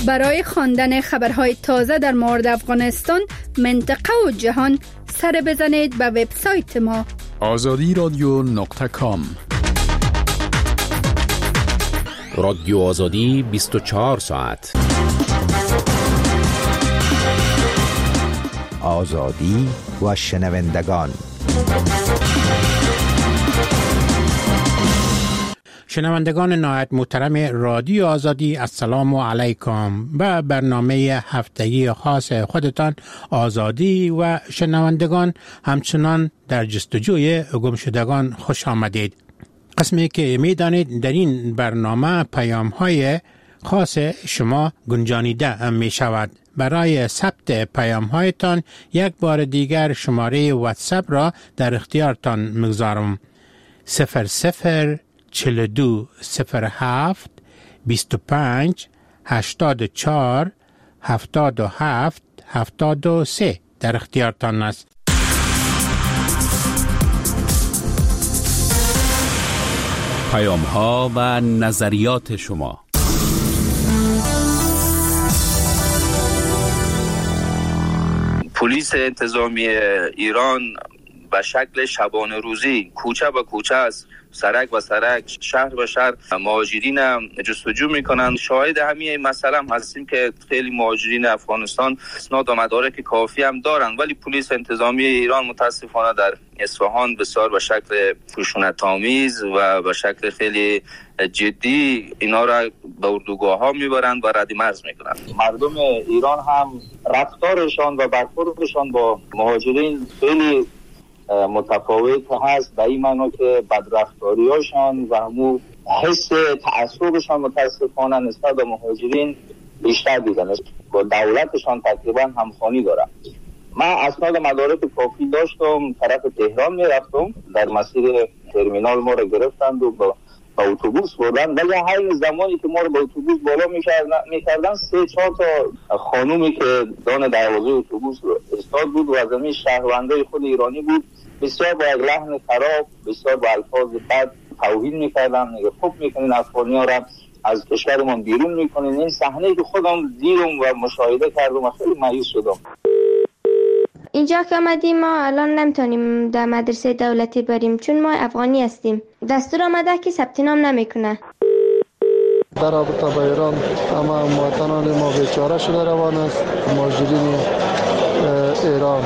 برای خواندن خبرهای تازه در مورد افغانستان، منطقه و جهان سر بزنید به وبسایت ما azadi.com. رادیو آزادی 24 ساعت. آزادی و شنوندگان. شنوندگان نهایت محترم رادیو آزادی، السلام علیکم. به برنامه هفتگی خاص خودتان آزادی و شنوندگان همچنان در جستجوی گمشدگان خوش آمدید. قسمی که میدانید در این برنامه پیام های خاص شما گنجانیده می شود. برای ثبت پیام هایتان یک بار دیگر شماره واتساپ را در اختیارتان میگذارم: 0042 07 25 84 77 73 در اختیارتان است. پیام ها و نظریات شما. پلیس انتظامی ایران به شکل شبانه روزی کوچه به کوچه است، سرک به سرک، شهر به شهر مهاجرین جستجو میکنند. شاهد همین مسئله هم هستیم که خیلی مهاجرین افغانستان اسناد و مدارک کافی هم دارند، ولی پلیس انتظامی ایران متاسفانه در اصفهان بسیار به شکل خشونت‌آمیز و به شکل خیلی جدی اینا را به اردوگاه ها میبرند و رد مرز میکنند. مردم ایران هم رفتارشان و برخوردشان با مهاجرین خیلی متفاوت هست، به این معنا که بدرفتاری هاشان و همون حس تعصبشان متاسفانه نسبت به مهاجرین بیشتر دیدن. با دولتشان تقریبا همخوانی دارن. من اسناد مدارک کافی داشتم، طرف تهران میرفتم، در مسیر ترمینال ما رو گرفتند و با اتوبوس بردن، ولی همین زمانی که ما رو با اتوبوس بالا میکردن 3-4 تا خانومی که دان دروازه اتوبوس استاد بود و از همین شهروندای خود ایرانی بود، بسیار با یک لحن خراب، بسیار با الفاظ بد توهین میکردن. میگه خوب میکنین افغانی ها را از کشورمون بیرون میکنین. این صحنه که خودم دیدم و مشاهده کردم و خیلی مایوس شدم. اینجا که آمدیم ما الان نمیتونیم در مدرسه دولتی بریم چون ما افغانی هستیم. دستور آمده که ثبت نام نمیکنه. در رابطه با ایران اما مواطنان ما بیچاره شده روان است. مهاجرین ایران،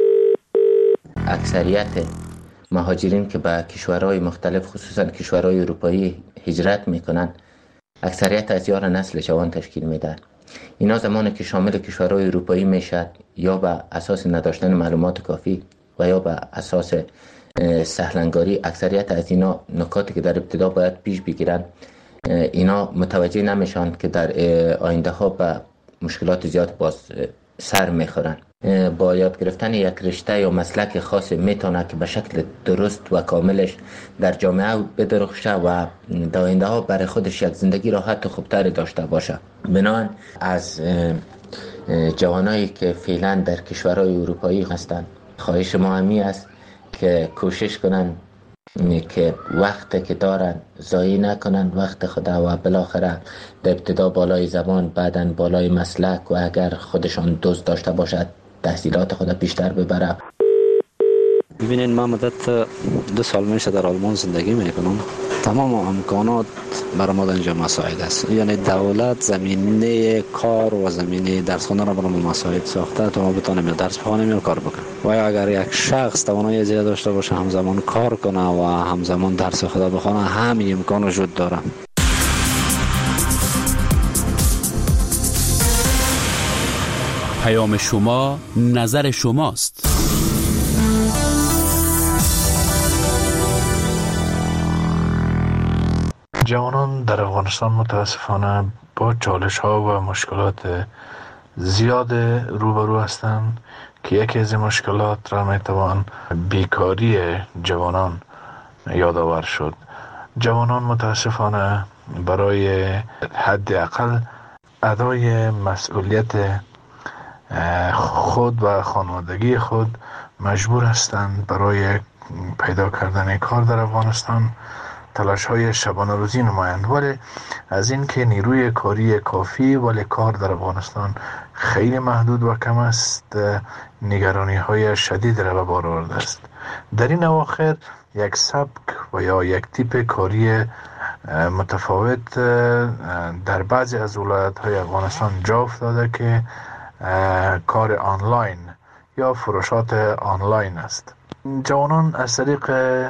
اکثریت مهاجرین که به کشورهای مختلف خصوصا کشورهای اروپایی هجرت میکنن، اکثریت از یار نسل جوان تشکیل میدن. اینا زمانی که شامل کشورهای اروپایی میشد یا به اساس نداشتن معلومات کافی و یا به اساس سهلنگاری، اکثریت از اینا نکاتی که در ابتدا باید پیش بگیرن اینا متوجه نمیشن که در آینده ها به مشکلات زیاد باز سر میخورن. با یاد گرفتن یک رشته یا مسلک خاص میتونه که به شکل درست و کاملش در جامعه بدرخشه و در آینده ها برای خودش یک زندگی راحت و خوبتر داشته باشه. بنابراین از جوانایی که فعلا در کشورهای اروپایی هستند خواهش ما همی است که کوشش کنن که وقت که دارن ضایع نکنن وقت خدا و بالاخره در ابتدا بالای زبان، بعداً بالای مسلک و اگر خودشان دوست داشته باشد تحصیلات خود بیشتر ببره. ببینید من مدت 2 سال میشه در آلمان زندگی میکنم. تمام امکانات برای ما اینجا مساعد است، یعنی دولت زمینه کار و زمینه درس خوندن را برای ما مساعد ساخته تا ما بتونیم درس بخوانیم یا کار بکنیم. و اگر یک شخص توانایی زیاد داشته باشه همزمان کار کنه و همزمان درس خدا بخونه، همین امکان وجود داره. پیام شما، نظر شماست. جوانان در افغانستان متاسفانه با چالش ها و مشکلات زیاد روبرو هستند که یکی از این مشکلات را میتوان بیکاری جوانان یادآور شد. جوانان متاسفانه برای حداقل ادای مسئولیت خود و خانوادگی خود مجبور هستند برای پیدا کردن کار در افغانستان تلاش های شبانه روزی نمایند، ولی از این که نیروی کاری کافی ولی کار در افغانستان خیلی محدود و کم است، نگرانی های شدید را به بار آورده است. در این اواخر یک سبک و یا یک تیپ کاری متفاوت در بعضی از ولایت های افغانستان جا افتاده که کار آنلاین یا فروشات آنلاین است. جوانان از طریق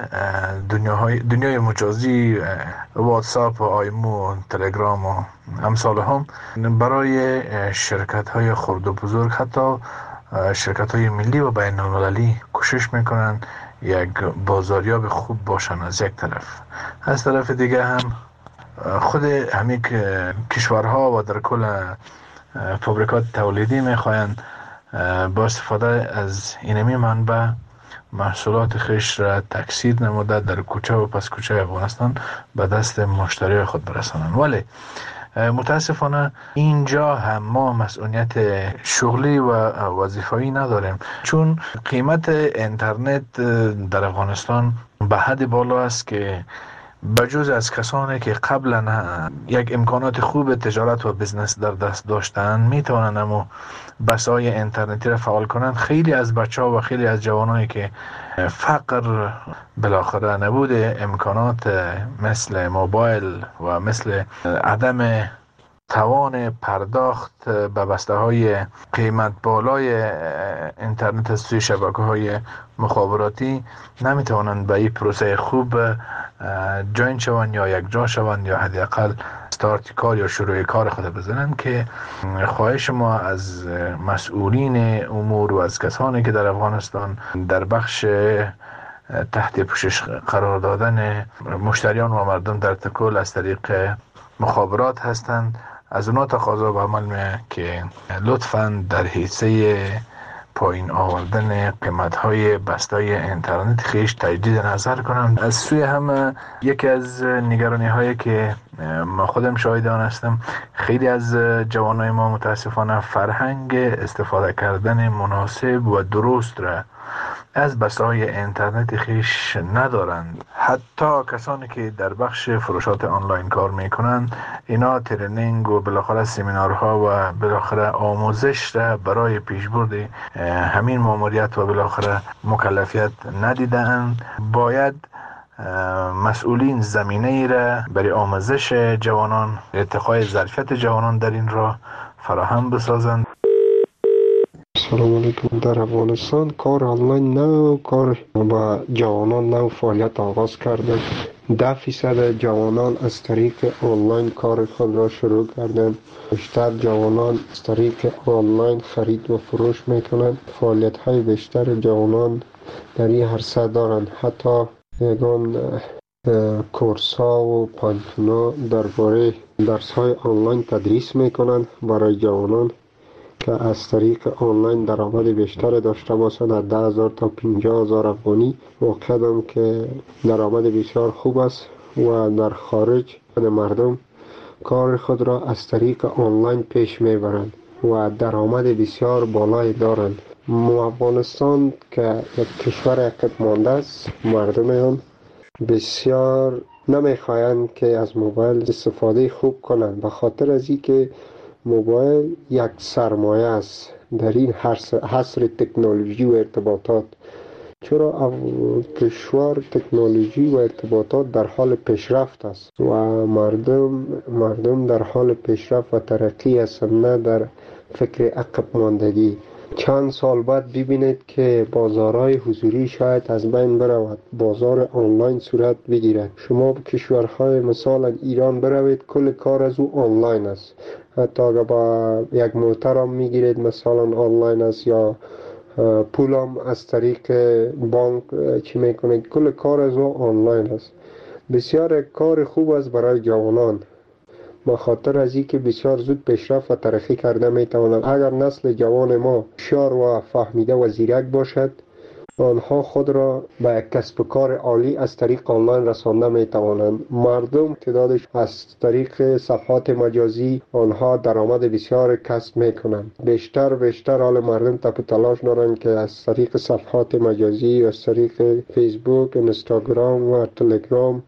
دنیای مجازی، واتساپ و آیمو، تلگرام و امثال هم برای شرکت های خرد و بزرگ، حتی شرکت های ملی و بین المللی کوشش میکنن یک بازاریاب خوب باشن از یک طرف. از طرف دیگه هم خود همین کشورها و در کل فابریکات تولیدی میخواین با استفاده از اینمی منبع محصولات خیش را تکثیر نموده در کوچه و پس کوچه افغانستان به دست مشتری خود برسانند. ولی متاسفانه اینجا هم ما مسئولیت شغلی و وظیفه‌ای نداریم، چون قیمت اینترنت در افغانستان به حد بالا است که بجز از کسانی که قبلا یک امکانات خوب تجارت و بزنس در دست داشتن میتوانند اما بسای اینترنتی را فعال کنند، خیلی از بچه‌ها و خیلی از جوانایی که فقر بالاخره نبود امکانات مثل موبایل و مثل عدم توان پرداخت به بسته های قیمت بالای اینترنت از سوی شبکه های مخابراتی نمیتوانند به این پروسه خوب جوین شوند یا یک جا شوند یا حداقل استارت کار یا شروع کار خود بزنند. که خواهش ما از مسئولین امور و از کسانی که در افغانستان در بخش تحت پوشش قرار دادن مشتریان و مردم در تکل از طریق مخابرات هستند، از اونا تقاضا به عمل میه که لطفاً در حیثه پایین آوردن قیمت‌های بسته‌های اینترنت خیش تجدید نظر کنند. از سوی هم یکی از نگرانی‌هایی که ما خودم شاهد آن هستم، خیلی از جوانای ما متاسفانه فرهنگ استفاده کردن مناسب و درست را از بسته‌های اینترنت خیش ندارند. حتی کسانی که در بخش فروشات آنلاین کار میکنند، اینا ترینینگ و بالاخره سمینارها و بالاخره آموزش را برای پیشبرد همین ماموریت و بالاخره مکلفیت ندیدند. باید مسئولین زمینه ای را برای آموزش جوانان، ارتقای ظرفیت جوانان در این راه فراهم بسازند. سلام علیکم. در افغانستان کار آنلاین نو کار با جوانان نو فعالیت آغاز کرده. 10% جوانان از طریق آنلاین کار خود را شروع کردند. بیشتر جوانان از طریق آنلاین خرید و فروش میکنند. فعالیت های بیشتر جوانان در این عرصه دارند. حتی یگان کورس ها و پانتونا درباره درس های آنلاین تدریس میکنند برای جوانان که از طریق آنلاین درآمد بیشتر داشته باشند. از 10,000 تا 50,000 افغانی واقعا که درآمد بسیار خوب است و در خارج مردم کار خود را از طریق آنلاین پیش میبرند و درآمد بسیار بالایی دارند. افغانستان که یک کشور عقب مانده است، مردم هم بسیار نمیخواهند که از موبایل استفاده خوب کنند، به خاطر از اینکه موبایل یک سرمایه است در این حصر تکنولوژی و ارتباطات. چرا کشور تکنولوژی و ارتباطات در حال پیشرفت است و مردم در حال پیشرفت و ترقی هستند، نه در فکر عقب ماندگی. چند سال بعد ببینید که بازارهای حضوری شاید از بین برود، بازار آنلاین صورت بگیرد. شما به کشورهای مثلا ایران بروید، کل کار از او آنلاین است. حتی اگر با یک موتر هم میگیرید مثلا آنلاین است، یا پولم از طریق بانک چی میکنید، کل کار از او آنلاین است. بسیار کار خوب است برای جوانان، به خاطر از اینکه بسیار زود پیشرفت و ترقی کرده میتوانند. اگر نسل جوان ما هوشیار و فهمیده و زیرک باشد، آنها خود را به کسب و کار عالی از طریق آنلاین رسانده میتوانند. مردم تعدادش از طریق صفحات مجازی آنها درآمد بسیار کسب میکنند. بیشتر حال مردم تلاش دارند که از طریق صفحات مجازی، از طریق فیسبوک، اینستاگرام و تلگرام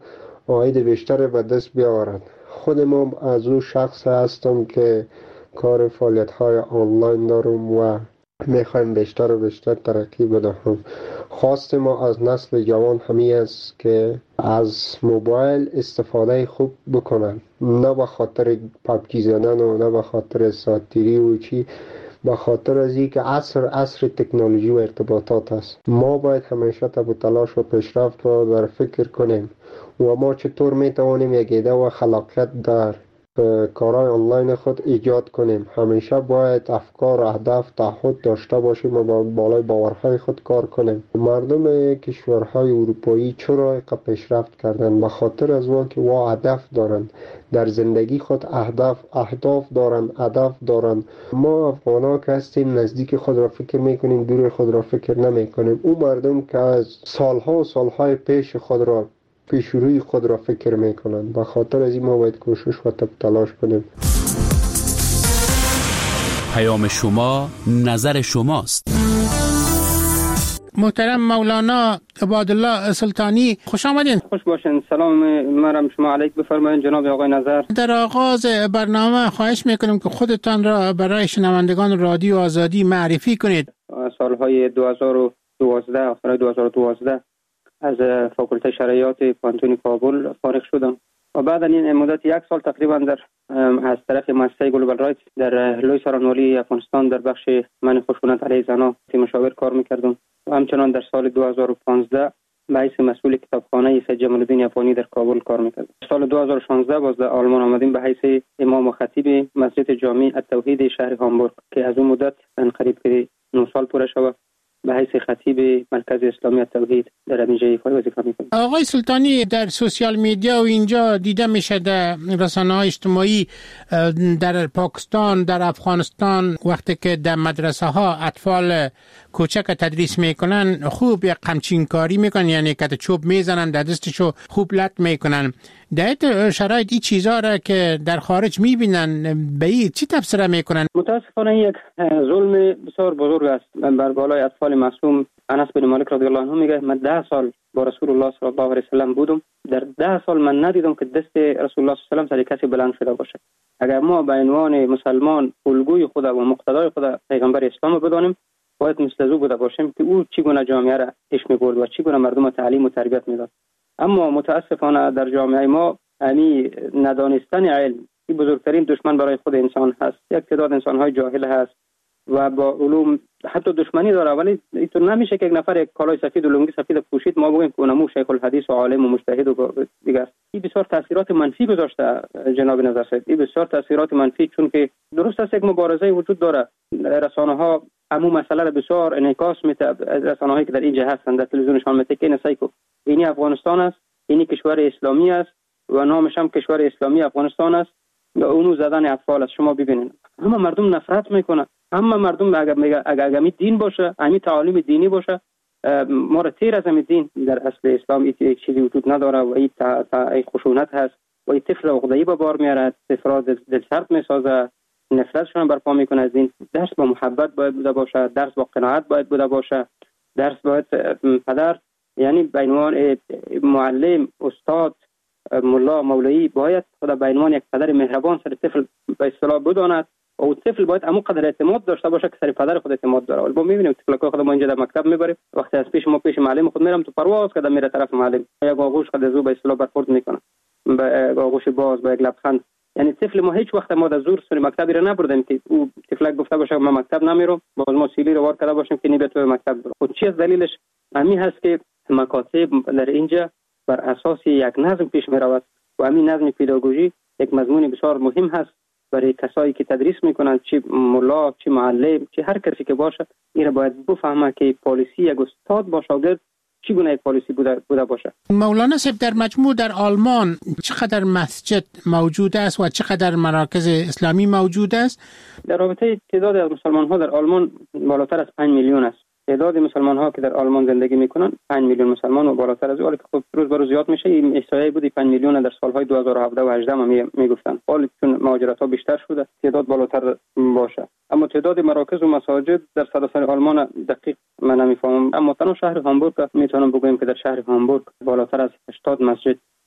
عاید بیشتر به دست بیاورد. خود ما از او شخص هستم که کار فعالیت های آنلاین دارم و میخوایم بیشتر و بیشتر ترقی بدهم. خواست ما از نسل جوان همین است که از موبایل استفاده خوب بکنن، نه به خاطر پبجی زدن و نه به خاطر ساتیری و چی، به خاطر از اینکه عصر تکنولوژی و ارتباطات است. ما باید همیشه تب تلاش و پیشرفت را در فکر کنیم و ما چطور میتوانیم یک ایده و خلاقیت در کارهای آنلاین خود ایجاد کنیم. همیشه باید افکار، اهداف، تعهد داشته باشیم و با بالای باورهای خود کار کنیم. مردم کشورهای اروپایی چرا پیشرفت کردند؟ به خاطر از که وا هدف دارند در زندگی خود، اهداف دارند، هدف دارند. ما افغان‌ها که هستیم نزدیک خود را فکر میکنیم، دور خود را فکر نمیکنیم. اون مردم که از سالهای پیش روی خود را فکر میکنند. به خاطر از این ما باید کوشش و تلاش کنیم. پیام شما نظر شماست. محترم مولانا عبادالله سلطانی، خوش آمدین. خوش باشین. سلام مرحبا شما علیک بفرمایید جناب آقای نظر. در آغاز برنامه خواهش میکنم که خودتان را برای شنوندگان رادیو آزادی معرفی کنید. سالهای 2012 آخر 2012 از فاکولته شرعیات پانتون کابل فارغ شدم و بعد این مدت 1 سال تقریبا از طرف مؤسسه گلوبال رایت در لوی سارانوالی افغانستان در بخش منع خشونت علیه زنان مشاور کار میکردم و همچنان در سال 2015 به حیث مسئول کتابخانه سید جمال الدین افغانی در کابل کار میکردم. سال 2016 باز در آلمان آمدیم به حیث امام و خطیب مسجد جامع التوحید شهر هامبورگ که از اون مدت قریب که 9 سال پوره شد به حیث خطیب مرکز اسلامی التوحید در اینجا ایفای وظیفه میکنم. آقای سلطانی، در سوشیال میدیا و اینجا دیده میشه در رسانه‌های اجتماعی در پاکستان، در افغانستان وقتی که در مدرسه ها اطفال کوچک تدریس میکنن خوب یک قمچین کاری میکنن، یعنی که چوب میزنن در دستشو خوب لط میکنن. در شرایط این چیزا را که در خارج میبینن به این چی تفسیر میکنن؟ متاسفانه یک ظلم بسیار بزرگ است بر بالای اطفال معصوم. انس بن مالک رضی الله عنه میگه من 10 سال با رسول الله صلی الله علیه و سلم بودم، در 10 سال من ندیدم که دست رسول الله صلی الله علیه و سلم سر کسی بلند شده باشه. اگر ما به عنوان مسلمان الگوی خدا و مقتدای خدا پیغمبر اسلام بدانیم، باید مثل او بوده باشیم که او چگونه جامعه را پیش می‌برد و چگونه مردم تعلیم و تربیت میداد. اما متاسفانه در جامعه ما همین ندانستن علم این بزرگترین دشمن برای خود انسان هست. یک تعداد انسان‌های جاهل هست و با علوم حتی دشمنی داره، ولی اینطور نمیشه که یک نفر یک کالای سفید و لنگی سفید پوشید ما بگیم که اونمو شیخ الحدیث و عالم و مجتهد و دیگه است. این بسیار تاثیرات منفی گذاشته جناب نظر صاحب. این بسیار تاثیرات منفی، چون که درست است یک مبارزه وجود داره. رسانه‌ها همون مسئله را بسیار انعکاس میده. رسانه‌هایی که در اینجا هستند در تلویزیونشان میگه که نسایکو اینی افغانستان است، اینی کشور اسلامی است و نامش هم کشور اسلامی افغانستان است و اونو زدن اطفال است. شما ببینید همه مردم نفرت میکنن. همه مردم اگر می دین باشه، همین تعالیم دینی باشه، ما را تیر از همین دین در اصل اسلام این چیزی وجود نداره و این خشونت هست و این طفل عقده‌ای به بار میارد، طفل دل سرد میسازه، نفرتشون برپا میکنه از دین. درس با محبت باید بوده باشه، درس با قناعت باید بوده باشه، درس باید پدر یعنی به عنوان معلم، استاد، ملا، مولوی باید خدا به عنوان یک پدر مهربان سر طفل به اصطلاح بداند و اون طفل باید همون قدر اعتماد داشته باشه که سر پدر خود اعتماد داره. ولی ما میبینیم طفلکا خود ما اینجا در مکتب میبریم، وقتی از پیش معلم خود میرم تو پرواز کده میره طرف معلم، یا آغوش خود زو به اصطلاح برخورد میکنه، به آغوش باز، با یک لبخند. یعنی طفل ما هیچ وقت ما در زور سر مکتب را نبردیم که او طفلک گفته باشه من مکتب نمیرم، باز ما سیلی رو وار کرده باشیم که نی تو مکتب برو. خود چی از دلیلش همین هست که مکاتب در اینجا بر اساس یک نظم پیش میرود و همین نظم پداگوژی یک مضمون بسیار مهم هست برای کسایی که تدریس میکنند، چه ملا، چه معلم، چه هر کسی که باشه، این را باید بفهمه که پالیسی یک استاد با شاگرد چگونه یک پالیسی بوده باشه. مولانا صاحب، در مجموع در آلمان چقدر مسجد موجود است و چقدر مراکز اسلامی موجود است؟ در رابطه تعداد از مسلمان ها در آلمان بالاتر از 5 میلیون است. تعداد مسلمان ها که در آلمان زندگی میکنن 5 میلیون مسلمان و بالاتر از اون، که خب روز به روز زیاد میشه. این احصایه بودی 5 میلیون در سالهای 2017 و 18 هم میگفتن، حالا چون مهاجرت ها بیشتر شده تعداد بالاتر باشه. اما تعداد مراکز و مساجد در سراسر آلمان دقیق من نمیفهمم، اما تنها شهر هامبورگ میتونم بگم که در شهر هامبورگ بالاتر از 80 مسجد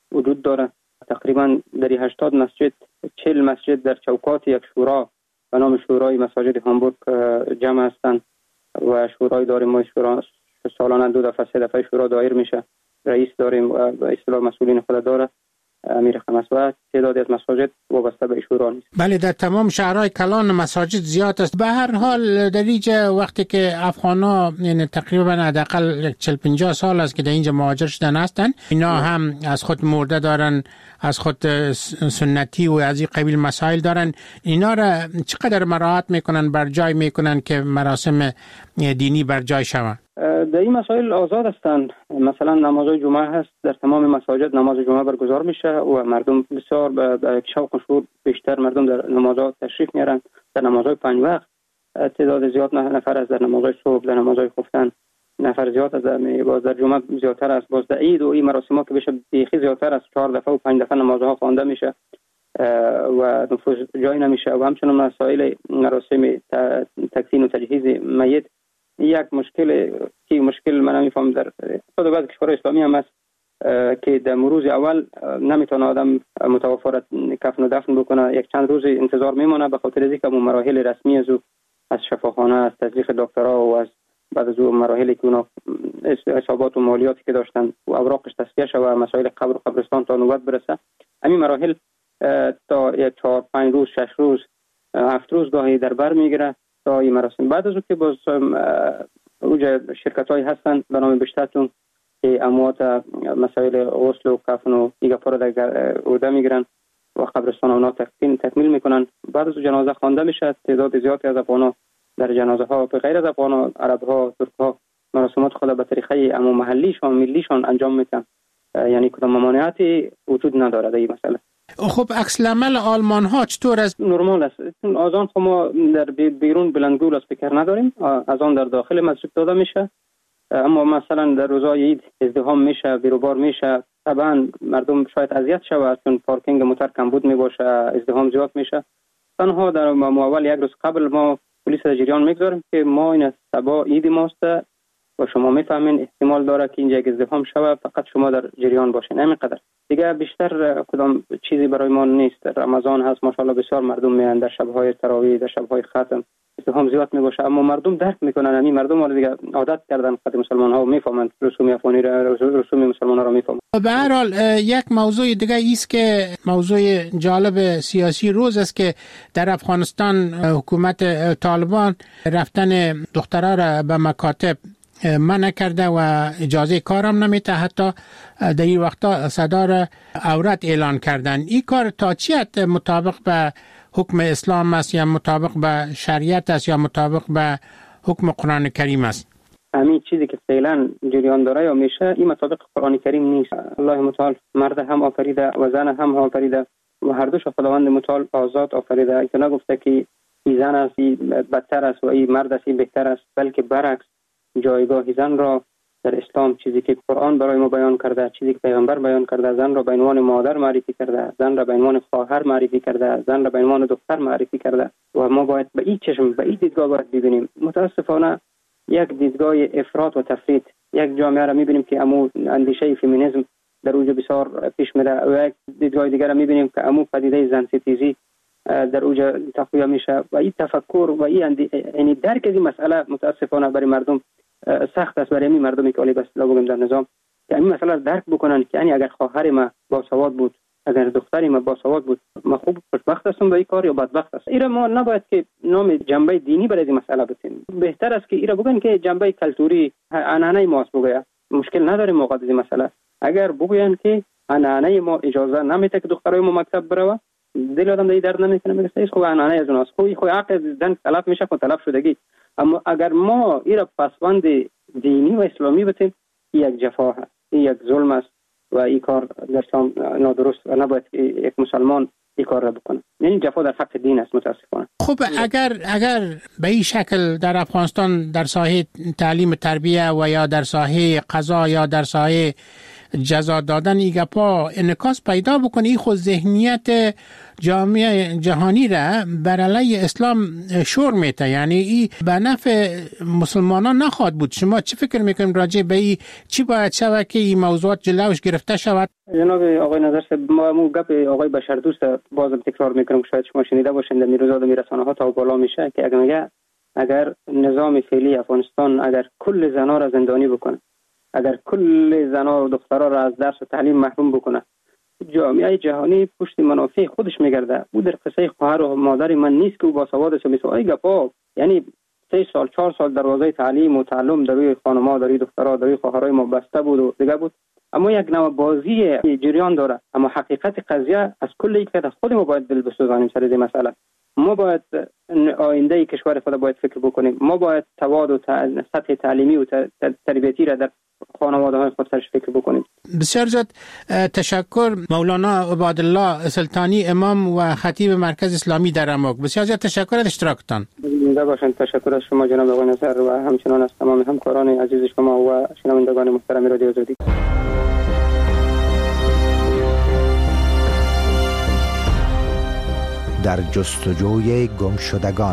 وجود داره. تقریبا در 80 مسجد 40 مسجد در چوکات یک شورا به نام شورای مساجد هامبورگ جمع هستند و شورای داریم. ما شورا سالانه 2 دفعه 3 دفعه شورا دایر میشه. رئیس داریم و به اصطلاح مسئولین خود داره امیر خمس و تعدادی از مساجد وابسته به شورا نیست. بله، در تمام شهرهای کلان مساجد زیاد است. به هر حال در اینجا وقتی که افغانا یعنی تقریبا حداقل 40-50 سال است که در اینجا مهاجر شدن هستند، اینا هم از خود مرده دارن، از خود سنتی و از این قبیل مسائل دارن. اینا را چقدر مراعات میکنن، بر جای میکنن که مراسم دینی بر جای شود؟ در این مسائل آزاد هستند. مثلا نماز جمعه هست، در تمام مساجد نماز جمعه برگزار میشه و مردم بسیار به شوق و شور بیشتر مردم در نمازها تشریف میارن. در نمازهای 5 وقت تعداد زیاد نفر از در نمازهای صبح، در نمازهای خفتن نفر زیاد از باز در جمعه زیادتر است. باز در عید و این مراسم‌ها که بشه بیخی زیادتر است، 4 دفعه و 5 دفعه نمازها خوانده میشه و نفوذ جای نمیشه. و همچنین مسائل مراسم تکفین و تجهیز میت یک مشکل من نمیفهم در خود بعض کشورهای اسلامی هم است که در روز اول نمیتونه آدم متوفی را کفن و دفن بکنه. یک چند روز انتظار میمونه به خاطر اینکه اون مراحل رسمی از شفاخانه، از تزریق دکترها و از بعد از اون مراحلی که اونا حسابات و مالیاتی که داشتن و اوراقش تصفیه شده و مسائل قبر و قبرستان تا نوبت برسه، همین مراحل تا 4-5 روز 6 روز 7 روز گاهی در بر میگیره تا این مراسم. بعد از اون که باز اوجه شرکت‌هایی هستن به نام بشتاتون که اموات مسائل غسل و کفن و دیگه پاره در عهده میگیرن و قبرستان اونا تکمیل میکنن. بعد از جنازه خوانده میشه. تعداد زیادی از افغانا در جنازه ها به غیر از افغانا، عرب ها، ترک ها مراسمات خود به طریقه عمو محلیشان ملیشان انجام میدن. یعنی کدام ممانعتی وجود نداره در این مسئله. خب عکس العمل آلمان ها چطور است؟ نرمال است. از آن ما در بیرون بلندگول اسپیکر نداریم، از آن در داخل مسجد داده میشه. اما مثلا در روزهای عید ازدحام میشه، بیروبار میشه. طبعا مردم شاید اذیت شود چون پارکینگ موتور کمبود میباشه، ازدحام زیاد میشه. تنها در اول یک روز قبل ما پلیس در جریان میگذاریم که ما این صبح عید ماست و شما میفهمین احتمال داره که اینجا ازدحام شود، فقط شما در جریان باشین. همینقدر دیگه بیشتر کدام چیزی برای ما نیست. رمضان هست ماشاءالله بسیار مردم میان در شب‌های تراویح، در شب‌های ختم ازدحام زیاد میباشه، اما مردم درک میکنن. همین مردم ها دیگه عادت کردن خود مسلمان ها و میفهمن رسوم افغانی را، رسوم مسلمان ها را میفهمن. به هر حال یک موضوع دیگه است که موضوع جالب سیاسی روز است که در افغانستان حکومت طالبان رفتن دخترها را به مکاتب منع کرده و اجازه کارم نمیده. حتی در این وقتا صدار عورت اعلان کردن. این کار تا چی حد مطابق به حکم اسلام است یا مطابق به شریعت است یا مطابق به حکم قرآن کریم است؟ همین چیزی که فعلا جریان داره یا میشه این مطابق قرآن کریم نیست. الله متعال مرد هم آفریده و زن هم آفریده و هر دوش خداوند متعال آزاد آفریده. که نگفته که این زن است این بدتر است و این مرد است این بهتر است، بلکه برعکس جایگاه زن را در اسلام، چیزی که قرآن برای ما بیان کرده، چیزی که پیغمبر بیان کرده، زن را به عنوان مادر معرفی کرده، زن را به عنوان خواهر معرفی کرده، زن را به عنوان دختر معرفی کرده و ما باید به این چشم، به این دیدگاه باید ببینیم. متاسفانه یک دیدگاه افراط و تفرید، یک جامعه را میبینیم که امو اندیشه فمینیسم در اوج بسیار پیش میره و یک دیدگاه دیگر را میبینیم که امو پدیده زن ستیزی در اوج تقویه میشه و این تفکر و این یعنی درک از این مسئله متاسفانه برای مردم سخت است. برای این مردمی که علی بسلا بگم در نظام که این مسئله رو درک بکنن که یعنی اگر خواهر ما باسواد بود، اگر دختری ما باسواد بود، ما خوب خوشبخت هستم با این کار یا بدبخت است. اینا ما نباید که نام جنبه دینی برای این مسئله بتیم. بهتر است که اینا بگن که جنبه کلتوری عنعنه ماست بگه. مشکل نداره موقع از این مسئله. اگر بگوین که عنعنه ما اجازه نمیده که دخترای ما مکتب بره، دل آدم دیگه درد نمیکنه، میگه ایش خو عنعنه از اوناست، خو حق زن طلب میشه، خو طلب شدگی. اما اگر ما اینا پسوند دینی و اسلامی بتیم، یک جفا هست، یک ظلم است و این کار در اسلام نادرست و نباید یک مسلمان این کار را بکنه. یعنی جفا در حق دین است متاسفانه. خب اگر به این شکل در افغانستان در ساحه تعلیم تربیه و یا در ساحه قضا یا در ساحه جزا دادن این گپا انعکاس پیدا بکنه، این خود ذهنیت جامعه جهانی را بر علیه اسلام شور میته، یعنی این به نفع مسلمانان نخواهد بود. شما چی فکر میکنید راجع به این؟ چی باید شود که این موضوعات جلوش گرفته شود؟ جناب آقای نظر صاحب، ما گپ آقای بشردوست بازم تکرار میکنم، شاید شما شنیده باشین در روزا در رسانه‌ها تا بالا میشه که اگر نظام فعلی افغانستان اگر کل زنا را زندانی بکنه، اگر کل زنا و دخترها را از درس و تعلیم محروم بکنه، جامعه جهانی پشت منافع خودش میگرده. او در قصه خواهر و مادر من نیست که او باسواد است. مثل ای گپا، یعنی 3 سال 4 سال دروازه تعلیم و تعلم در روی خانم‌ها، در روی دخترها، در روی خواهرای ما بسته بود و دیگه بود. اما یک نوع بازی جریان داره. اما حقیقت قضیه از کل یک طرف خود ما باید دل بسوزانیم سر این مسئله. ما باید آینده کشور خود باید فکر بکنیم. ما باید تواد و سطح تعلیمی و تربیتی را در خانواده‌های خود سرش فکر بکنیم. بسیار زیاد تشکر مولانا عبادالله سلطانی، امام و خطیب مرکز اسلامی در اماک. بسیار زیاد تشکر از اشتراکتان. زنده باشید. تشکر از شما جناب آقای نصر و همچنان از تمام همکاران عزیز شما و شنوندگان محترم رادیو آزادی. در جستجوی گمشدگان.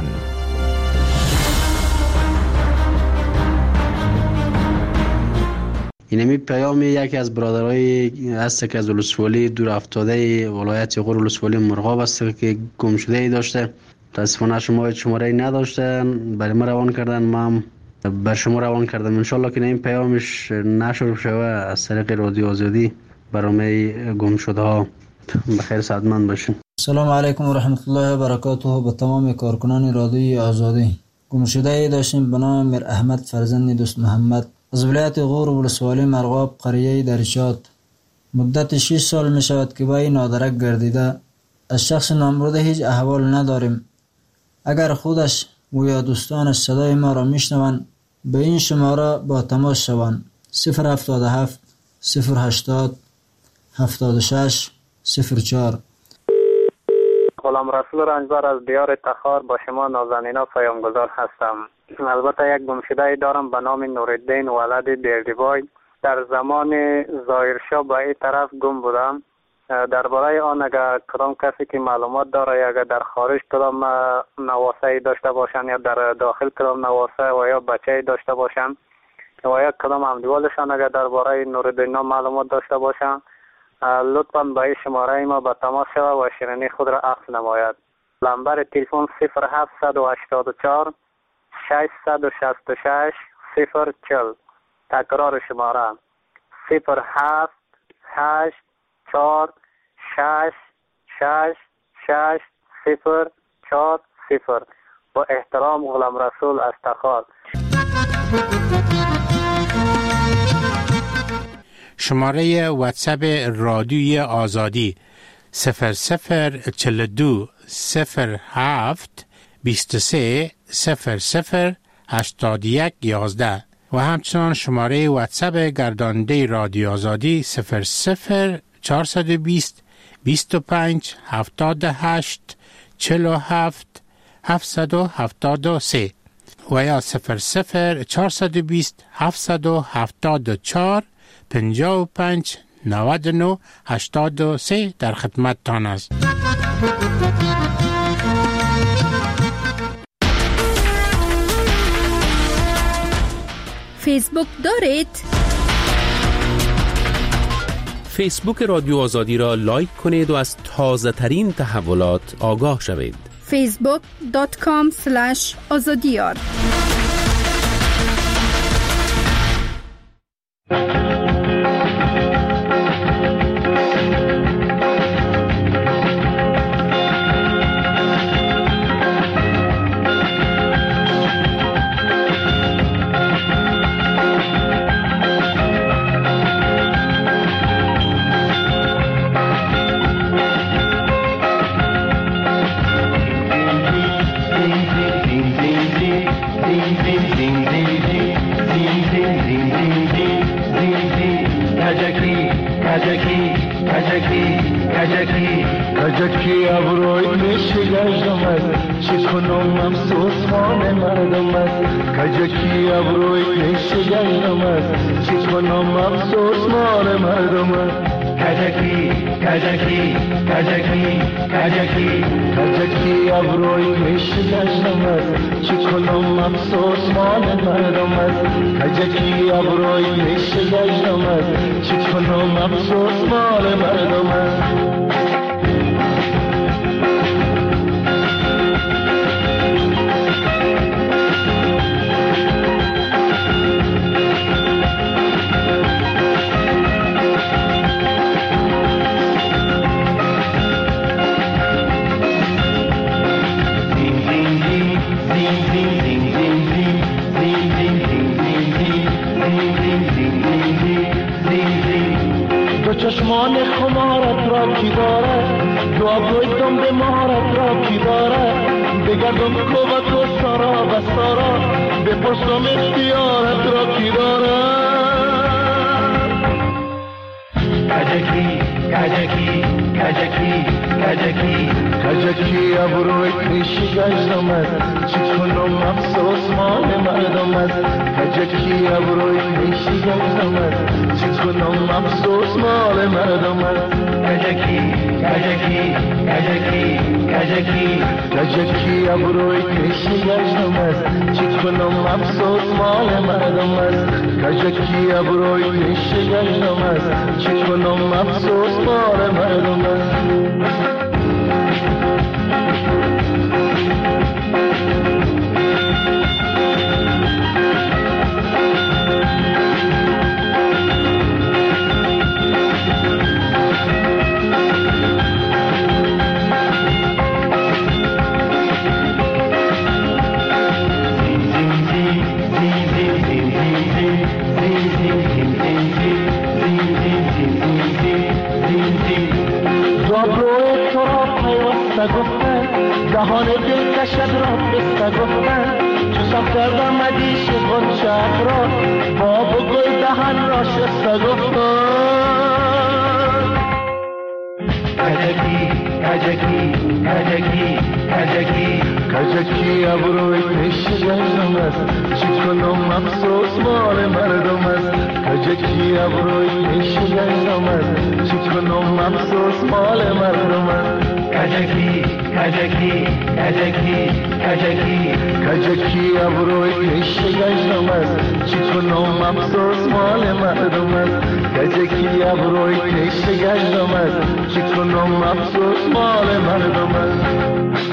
اینمی پیام یکی از برادرای است که از ولسوالی دور افتاده ولایت غور ولسوالی مرغاب است که گم شده ای داشته. متاسفانه شماره نداشته، برای ما روان کردن، ما هم بر شما روان کردم. انشالله که این پیامش نشر شوه از طریق رادیو آزادی برای گم شده ها. بخیر سعادتمند باشین. سلام علیکم و رحمت الله و برکاته به تمام کارکنان رادیوی آزادی. گمشده ای داشتیم به نام میر احمد فرزند دوست محمد از ولایت غور ولسوالی مرغاب قریه درشات. مدت 6 سال می شود که با این نادرک گردیده. از شخص نامبرده هیچ احوال نداریم. اگر خودش و یا دوستانش صدای ما را میشنوند به این شماره با تماس شوند: 077 080 76 04. غلام رسول رنجبر از دیار تخار با شما نازنینا پیامگذار هستم. البته یک گمشده دارم به نام نورالدین ولد بیردیبای. در زمان ظاهرشاه به این طرف گم بودم. درباره آن اگر کدام کسی که معلومات داره، اگر در خارج کدام نواسه داشته باشن یا در داخل کدام نواسه و یا بچه داشته باشن و یا کدام همدیوالشان اگر درباره نورالدین معلومات داشته باشن، لطفاً به این شماره ما به تماس شود و شیرینی خود را عکس نماید. نمبر تلفن 0784 666 040. تکرار شماره 0784666040. با احترام غلام رسول از تخار. شماره واتساپ رادیوی آزادی 0042 07 23 00 81 11 و همچنان شماره واتساپ گرداننده رادیو آزادی 00 420 25 78 47 773 و یا 00 420 774 55 99 83 در خدمت تان است. فیسبوک دارید؟ فیسبوک رادیو آزادی را لایک کنید و از تازه ترین تحولات آگاه شوید. facebook.com/azadiyar ابروی میشه گشتم است چه کنم افسوس مال مردم است کجکی ابروی میشه گشتم است چه کنم افسوس مال مردم است کجکی کجکی کجکی کجکی کجکی ابروی میشه گشتم است چه کنم افسوس مال مردم است کجکی ابروی میشه گشتم است چه کنم افسوس مال مردم است چشمان خمارت را کی داره دو ابروی دم به مهارت را کی داره بگردم کوبت و سارا و سارا بپرسم اختیارت را کی داره کجکی کجکی کجکی کجکی کجکی ابروی پیشی گشتم است چی کنم افسوس مال مردم است کجکی ابروی پیشی گشتم است چی کنم افسوس مال مردم است کجکی کجکی کجکی کجکی کجکی ابروی پیشی گشتم است چی کنم افسوس مال مردم است کجکی ابروی پیشی گشتم است چی کنم افسوس مال مردم است گفتن دهان دل کشد را بسته گفتن تو صف کردم مدیش غنچه را باب و گل دهن را شسته گفتن کجکی کجکی کجکی کجکی کجکی ابروی پیش گشتم است چی کنم افسوس مال مردم است کجکی ابروی پیش گشتم است چی کنم افسوس مال مردم است کجکی کجکی کجکی کجکی کجکی ابروی پیش گشتم است چی کنم افسوس مال مردم است کجکی ابروی پیش گشتم است چی کنم افسوس مال مردم است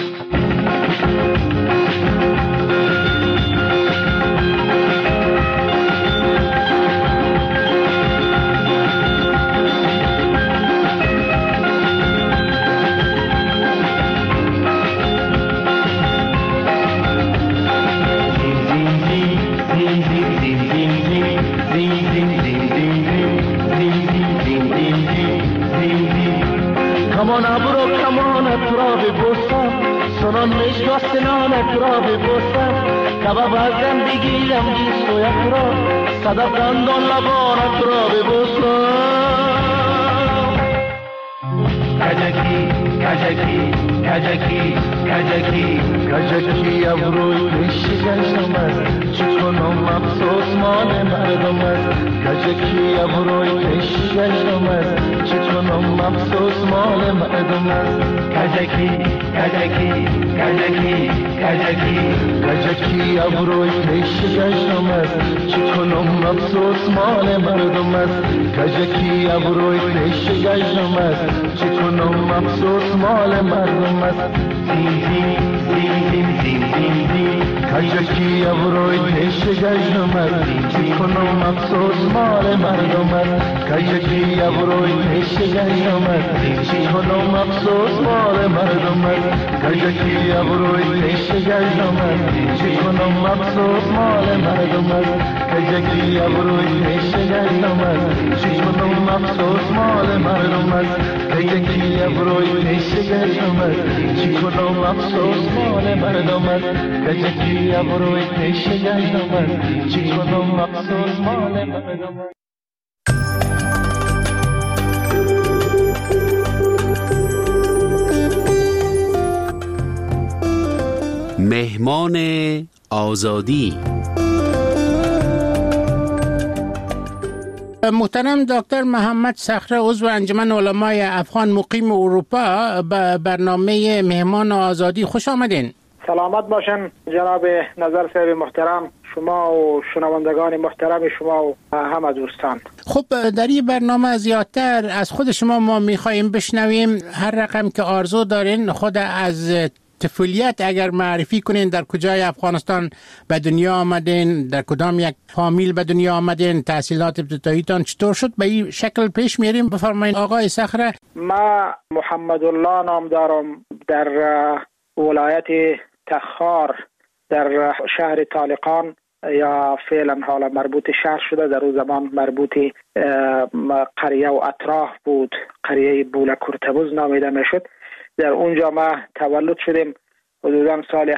کمان ابرو کمانت را ببوسم سنان مشگاه سنانت را ببوسم کباب ازم بگیرم بیست و یک را صدف دندان لبانت را ببوسم کجکی کجکی کجکی کجکی کجکی ابروی پیش گشتم است چی کنم افسوس مال مردم است کجکی ابروی پیش گشتم است چی کنم افسوس مال مردم است کجکی کجکی کجکی کجکی کجکی ابروی پیش گشتم است چی کنم افسوس مال مردم است کجکی ابروی پیش گشتم است چی کنم افسوس مال مردم است کجکی ابروی پیش گشتم است چی کنم افسوس مال مردم است کجکی ابروی پیش گشتم است چی کنم افسوس مال مردم است کجکی ابروی پیش گشتم است چی کنم افسوس مال مردم است کجکی ابروی پیش گشتم است چی کنم افسوس مال مردم است کجکی ابروی پیش گشتم است چی کنم افسوس مال مردم است کجکی ابروی پیش گشتم است چی کنم افسوس مال مردم است مهمان آزادی. محترم دکتر محمد صخره، عضو انجمن علمای افغان مقیم اروپا، به برنامه مهمان آزادی خوش آمدین. سلامت باشن جناب نظر صاحب محترم، شما و شنوندگان محترم شما و همه دوستان. خب در این برنامه زیادتر از خود شما ما میخواییم بشنویم. هر رقم که آرزو دارین خود از طفولیت اگر معرفی کنین، در کجای افغانستان به دنیا آمدین، در کدام یک فامیل به دنیا آمدین، تحصیلات ابتداییتان چطور شد، به این شکل پیش میریم. بفرمایید آقای صخره. ما محمد الله نام دارم، در ولایت تخار در شهر طالقان یا فعلا حالا مربوط شهر شده، در اون زمان مربوط قریه و اطراف بود، قریه بولکورتبوز نامیده میشد. در اونجا ما تولد شدیم، حدودا سال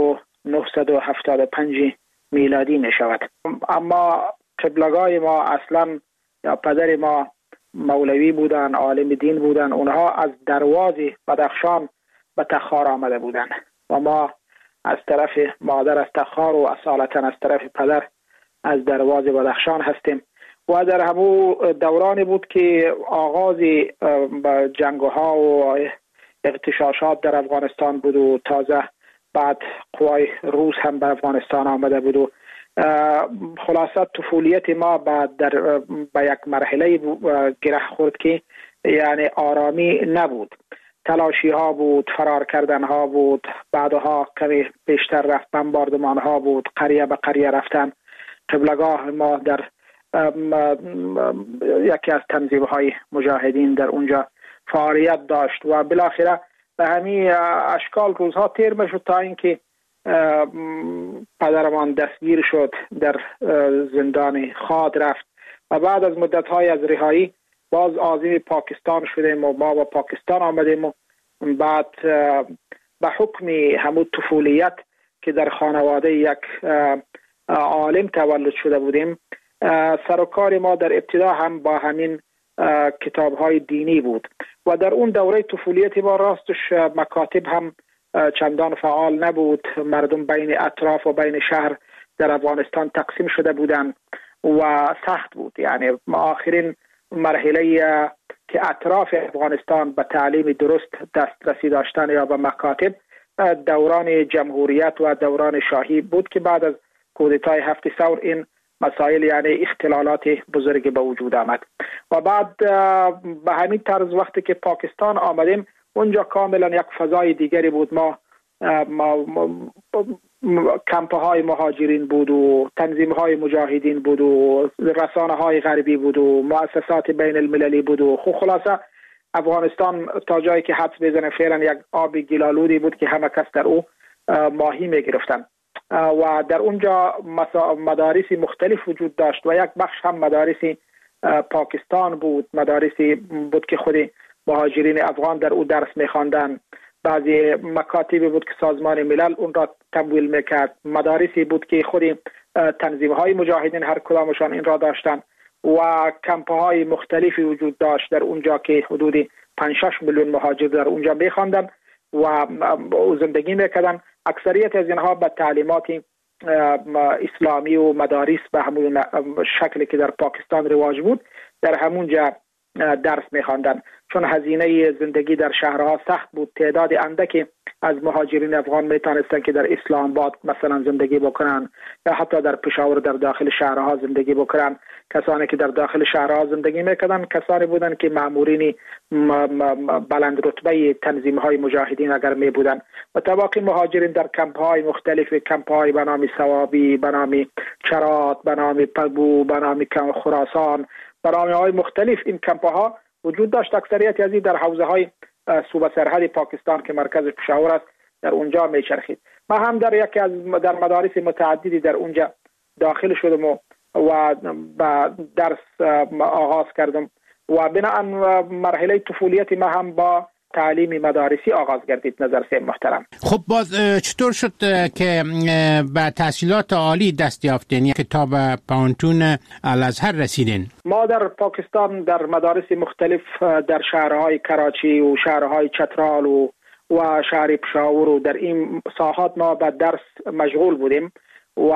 1975 میلادی می شود. اما قبلگاه ما اصلا یا پدر ما مولوی بودن، عالم دین بودن. اونها از درواز بدخشان به تخار آمده بودن و ما از طرف مادر از تخار و اصالتا از طرف پدر از درواز بدخشان هستیم. و در همون دورانی بود که آغاز جنگ‌ها و اغتشاشات در افغانستان بود و تازه بعد قوای روس هم به افغانستان آمده بود و خلاصه طفولیت ما بعد به یک مرحله گره خورد که یعنی آرامی نبود. تلاشی ها بود، فرار کردن ها بود، بعدها کمی بیشتر رفت بمباردمان ها بود، قریه به قریه رفتن. قبلگاه ما در یکی از تنظیم های مجاهدین در اونجا فعالیت داشت و بالاخره به همین اشکال روزها تیر میشد تا اینکه پدرمان دستگیر شد، در زندان خاد رفت و بعد از مدت‌های از رهایی باز عازم پاکستان شدیم و ما با پاکستان آمدیم و بعد به حکم همون طفولیت که در خانواده یک عالم تولد شده بودیم، سر و کار ما در ابتدا هم با همین کتاب‌های دینی بود و در اون دوره طفولیت ما راستش مکاتب هم چندان فعال نبود. مردم بین اطراف و بین شهر در افغانستان تقسیم شده بودند و سخت بود. یعنی آخرین مرحله که اطراف افغانستان به تعلیم درست دسترسی داشتن یا به مکاتب دوران جمهوریت و دوران شاهی بود که بعد از کودتای 7 ثور این مسائل یعنی اختلالات بزرگی به وجود آمد و بعد به همین طرز وقتی که پاکستان آمدیم اونجا کاملا یک فضای دیگری بود. ما کمپ های مهاجرین بود و تنظیم های مجاهدین بود و رسانه های غربی بود و مؤسسات بین المللی بود و خلاصه افغانستان تا جایی که حدس بزنه فعلا یک آب گلالودی بود که همه کس در او ماهی می گرفتن و در اونجا مدارس مختلف وجود داشت و یک بخش هم مدارس پاکستان بود، مدارسی بود که خود مهاجرین افغان در او درس می‌خواندند. بعضی مکاتبی بود که سازمان ملل اون را تمویل میکرد، مدارسی بود که خود تنظیم‌های مجاهدین هر کدامشان این را داشتند و کمپ‌های مختلفی وجود داشت در اونجا که حدود 5-6 میلیون مهاجر در اونجا می‌خواندند و زندگی می‌کردند. اکثریت از اینها به تعلیمات اسلامی و مدارس به همون شکلی که در پاکستان رواج بود در همونجا درس می‌خواندند. چون هزینه زندگی در شهرها سخت بود، تعداد اندکی از مهاجرین افغان میتونستند که در اسلام آباد مثلا زندگی بکنن یا حتی در پشاور در داخل شهرها زندگی بکنن. کسانی که در داخل شهرها زندگی میکردن کسانی بودند که مامورین بلند رتبه تنظیم‌های مجاهدین اگر می بودند و طباقی مهاجرین در کمپ‌های مختلف، کمپ‌های به نام ثوابی، به نام چرات، به نام پلبو، به نام خراسان، به نام‌های مختلف این کمپ‌ها وجود داشت. اکثریت از این در حوزه‌های صوبه سرحد پاکستان که مرکز پشاور است در اونجا میچرخید. ما هم در یکی از در مدارس متعددی در اونجا داخل شدم و با درس آغاز کردم و بناء مرحله طفولیت ما هم با تعلیم مدارسی آغاز گردید. نظر سیم محترم. خب باز چطور شد که به تحصیلات عالی دست یافتین، کتاب پانتون الازهر رسیدین؟ ما در پاکستان در مدارس مختلف در شهرهای کراچی و شهرهای چترال و و شهر پشاور و در این ساحات ما به درس مشغول بودیم و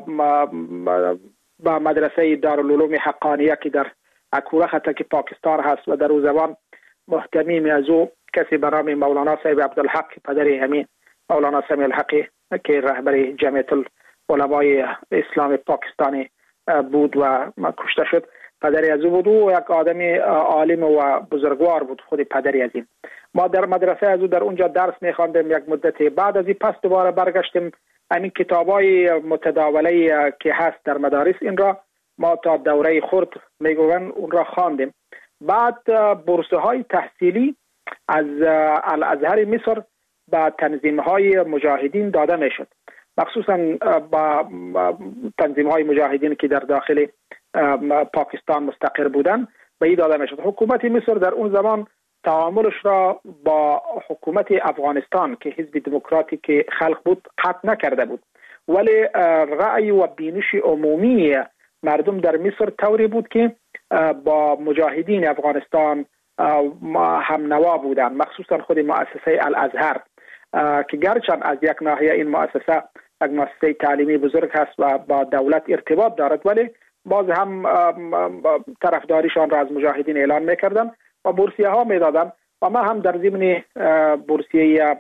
با مدرسه دارالعلوم حقانیه که در اکوره خطک پاکستان هست و در او زبان محتمیم از او کسی به نام مولانا صاحب عبدالحق پدری همین مولانا سمیع الحقی که رهبر جمعیت العلمای اسلام پاکستانی بود و کشته شد، پدری از او بود و یک آدم عالم و بزرگوار بود خود پدری از این. ما در مدرسه از او در اونجا درس می‌خواندیم. یک مدت بعد از این پس دوباره برگشتیم همین کتابای متداوله که هست در مدارس این را ما تا دوره خرد میگوین اون را خواندیم. بعد بورسه های تحصیلی از الازهر مصر با تنظیم های مجاهدین داده میشد، مخصوصا با تنظیم های مجاهدین که در داخل پاکستان مستقر بودن به این داده میشد. حکومت مصر در اون زمان تعاملش را با حکومت افغانستان که حزب دموکراتیک خلق بود قطع نکرده بود، ولی رأی و بینش عمومی مردم در مصر طوری بود که با مجاهدین افغانستان هم نوا بودن، مخصوصا خود مؤسسه الازهر که گرچند از یک ناحیه این مؤسسه یک مؤسسه تعلیمی بزرگ هست و با دولت ارتباط دارد، ولی باز هم طرفداریشان را از مجاهدین اعلان میکردن و بورسیه ها میدادن و ما هم در ضمن بورسیه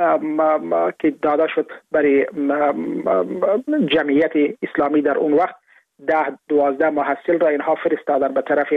که داده شد برای جمعیت اسلامی در اون وقت 10-12 محصل را اینها فرستادن به طرف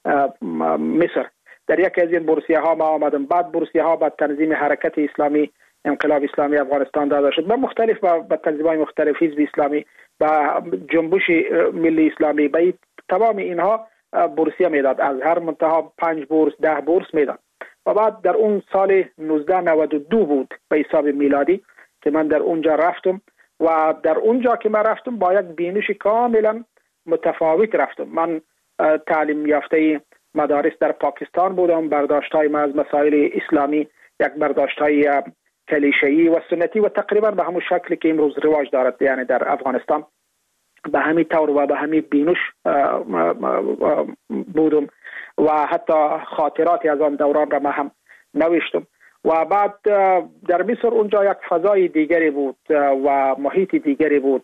مصر. در یکی از این بورسیه ها ما آمدم. بعد بورسیه ها با تنظیم حرکت اسلامی انقلاب اسلامی افغانستان داده شد، با تنظیم های مختلف، حزب اسلامی با جنبش ملی اسلامی، به تمام اینها بورسیه میداد. از هر منتها 5 بورس 10 بورس میداد. و بعد در اون سال 1992 بود به حساب میلادی که من در اونجا رفتم و در اونجا که من رفتم با یک بینش کاملا متفاوت رفتم. من تعلیم یافته مدارس در پاکستان بودم، برداشت‌های من از مسائل اسلامی یک برداشت‌های کلیشه‌ای و سنتی و تقریبا به همون شکلی که امروز رواج دارد یعنی در افغانستان به همین طور و به همین بینش بودم و حتی خاطراتی از آن دوران را من هم نوشتم. و بعد در مصر اونجا یک فضای دیگری بود و محیط دیگری بود،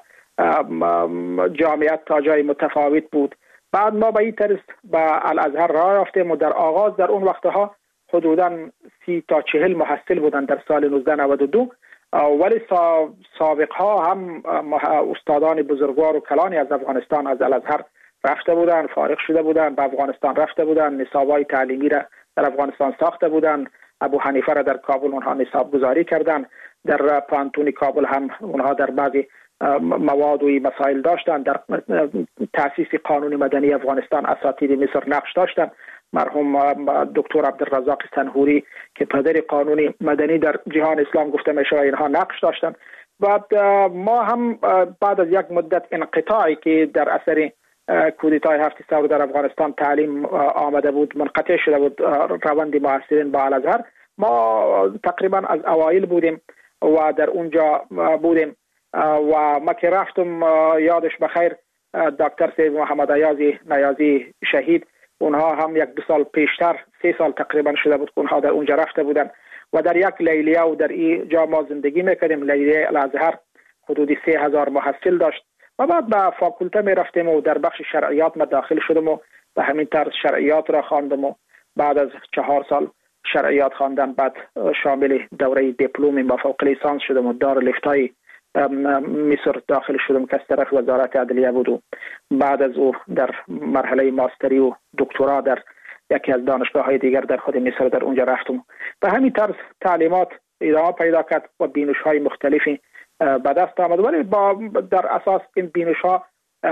جامعیت تا جای متفاوت بود. بعد ما به این طرز به الازهر راه یافتیم و در آغاز در اون وقتها حدوداً 30 تا 40 محصل بودن در سال 1992، ولی سابقها هم استادان بزرگوار و کلانی از افغانستان از الازهر رفته بودن، فارغ شده بودن، به افغانستان رفته بودن، نصابای تعلیمی را در افغانستان ساخته بودن. ابو حنیفه را در کابل اونها نصاب گذاری کردن، در پانتون کابل هم اونها در بعضی مواد و مسائل داشتن. در تأسیس قانون مدنی افغانستان اساتید مصر نقش داشتن. مرحوم دکتر عبدالرزاق سنهوری که پدر قانون مدنی در جهان اسلام گفته میشه اینها نقش داشتن. بعد ما هم بعد از یک مدت انقطاعی که در اثر کودتای 7 سال در افغانستان تعلیم آمده بود، منقطع شده بود روند محصلین با الازهر، ما تقریبا از اوایل بودیم و در اونجا بودیم و ما که رفتم یادش بخیر دکتر سید محمد نیازی شهید، اونها هم 1-2 سال پیشتر 3 سال تقریبا شده بود که اونها در اونجا رفته بودن و در یک لیلیه و در این جا ما زندگی میکردیم. لیلیه الازهر حدود 3000 محصل داشت و بعد به فاکولته می رفتیم و در بخش شرعیات ما داخل شدم و به همین طرز شرعیات را خواندم و بعد از 4 سال شرعیات خواندن بعد شامل دوره دیپلم با فوق لیسانس شدم و دارالفتای مصر داخل شدم که از طرف وزارت عدلیه بود و بعد از او در مرحله ماستری و دکترا در یکی از دانشگاه‌های دیگر در خود مصر در اونجا رفتم. به همین طرز تعلیمات ادامه پیدا کرد و بینش‌های مختلفی به دست آمد، ولی در اساس این بینش‌ها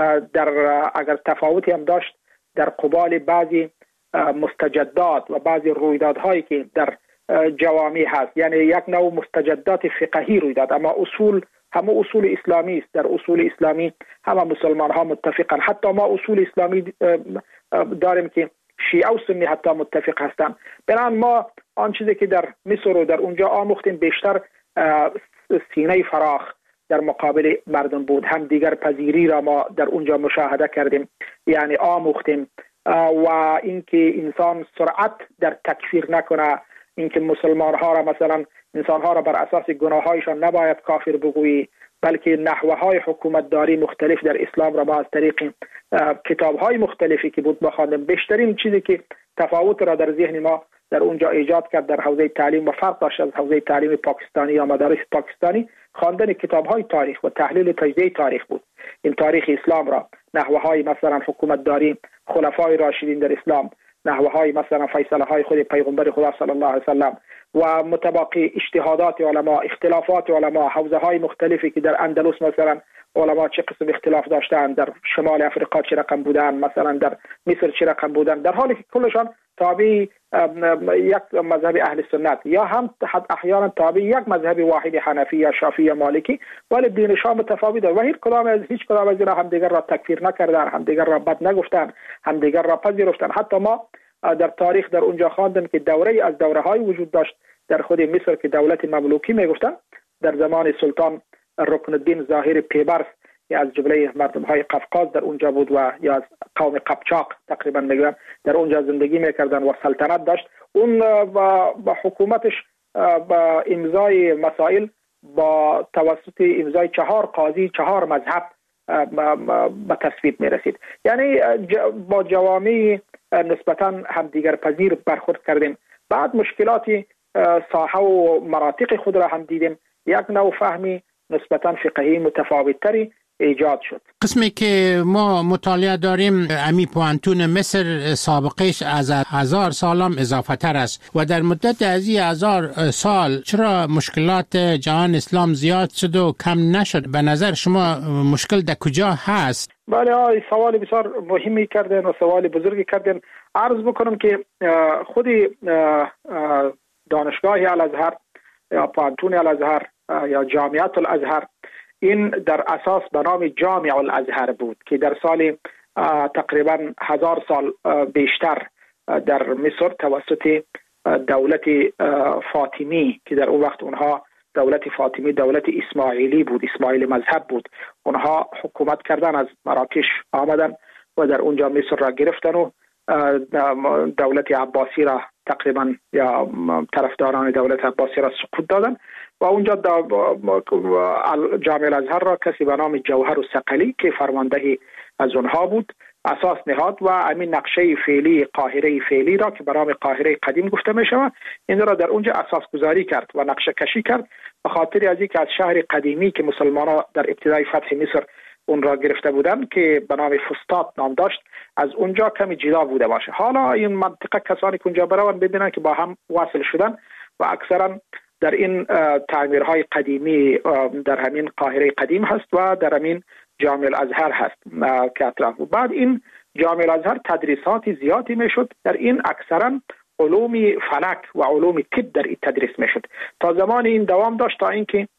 اگر تفاوتی هم داشت در قبال بعضی مستجدات و بعضی رویدادهایی که در جوامع هست، یعنی یک نوع مستجدات فقهی روی داد، اما همه اصول اسلامی است. در اصول اسلامی همه مسلمان ها متفقن، حتی ما اصول اسلامی داریم که شیعه و سنی حتی متفق هستند. بنابراین ما آن چیزی که در مصر و در اونجا آموختیم بیشتر سینه فراخ در مقابل مردم بود. هم دیگر پذیری را ما در اونجا مشاهده کردیم، یعنی آموختیم و اینکه انسان سرعت در تکفیر نکنه، اینکه مسلمان ها را مثلا انسان ها را بر اساس گناه هایشان نباید کافر بگویی، بلکه نحوه های حکومت داری مختلف در اسلام را ما از طریق کتاب های مختلفی که بود بخواندیم. بیشترین چیزی که تفاوت را در ذهن ما در اونجا ایجاد کرد در حوزه تعلیم و فرق داشت از حوزه تعلیم پاکستانی یا مدارس پاکستانی، خواندن کتاب های تاریخ و تحلیل تجزیه تاریخ بود. این تاریخ اسلام را، نحوه های مثلا حکومت داری خلفای راشدین در اسلام، نحوه های مثلا فیصله های خود پیغمبر خدا صلی الله علیه وسلم و متباقی اجتهادات علما، اختلافات علما، حوزه های مختلفی که در اندلس مثلا علما چه قسم اختلاف داشتند، در شمال افریقا چه رقم بودن، مثلا در مصر چه رقم بودن، در حالی که کلشان تابع یک مذهب اهل سنت یا هم احیانا تابع یک مذهب واحد حنفی یا شافعی یا مالکی، ولی دینشان متفاوت و هیچ کدام از اینا همدیگر را تکفیر نکردن، همدیگر را بد نگفتن، همدیگر را پذیرفتن. حتی ما در تاریخ در اونجا خواندیم که دوره از دوره‌های وجود داشت در خود مصر که دولت مملوکی میگفتن، در زمان سلطان رکن الدین ظاهر پیبرس یا از جمله مردم های قفقاز در اونجا بود و یا از قوم قبچاق تقریبا میگن در اونجا زندگی میکردن و سلطنت داشت. اون با حکومتش با امضای مسائل با توسط امضای 4 قاضی 4 مذهب به تصویب میرسید. یعنی با جوامع نسبتا همدیگر پذیر برخورد کردیم. بعد مشکلاتی ساحه و مناطق خود را هم دیدیم، یک نوع فهمی نسبتا فقهی متفاوت‌تری ایجاد شد. قسمی که ما مطالعه داریم امی پوانتون مصر سابقش از 1000 سال هم اضافه تر است و در مدت از 1000 سال چرا مشکلات جهان اسلام زیاد شد و کم نشد؟ به نظر شما مشکل در کجا هست؟ بله، سوال بسیار مهمی کردن و سوال بزرگی کردن. عرض بکنم که خود دانشگاه الازهر یا پوانتون الازهر یا جامعه الازهر این در اساس به نام جامع الازهر بود که در سال تقریبا 1000 سال بیشتر در مصر توسط دولت فاطمی که در اون وقت اونها دولت فاطمی دولت اسماعیلی بود، اسماعیلی مذهب بود، اونها حکومت کردن، از مراکش آمدن و در اونجا مصر را گرفتن و دولت عباسی را تقریبا یا طرفداران دولت عباسی را سقوط دادن و اونجا جامع الازهر را کسی به نام جوهر الثقلی که فرمانده از اونها بود اساس نهاد و همین نقشه فعلی قاهره فعلی را که به نام قاهره قدیم گفته می شود این را در اونجا اساس گذاری کرد و نقشه کشی کرد به خاطر از اینکه از شهر قدیمی که مسلمانان در ابتدای فتح مصر اون را گرفته بودند که به نام فسطاط نام داشت، از اونجا کمی جدا بوده باشه. حالا این منطقه کسانی که اونجا برون ببینن که با هم وصل شدن و اکثرا در این تعمیرهای قدیمی در همین قاهره قدیم هست و در همین جامع الازهر هست که اطراف. بعد این جامع الازهر تدریسات زیادی میشد، در این اکثرا علوم فلک و علوم طب در این تدریس میشد تا زمان این دوام داشت تا اینکه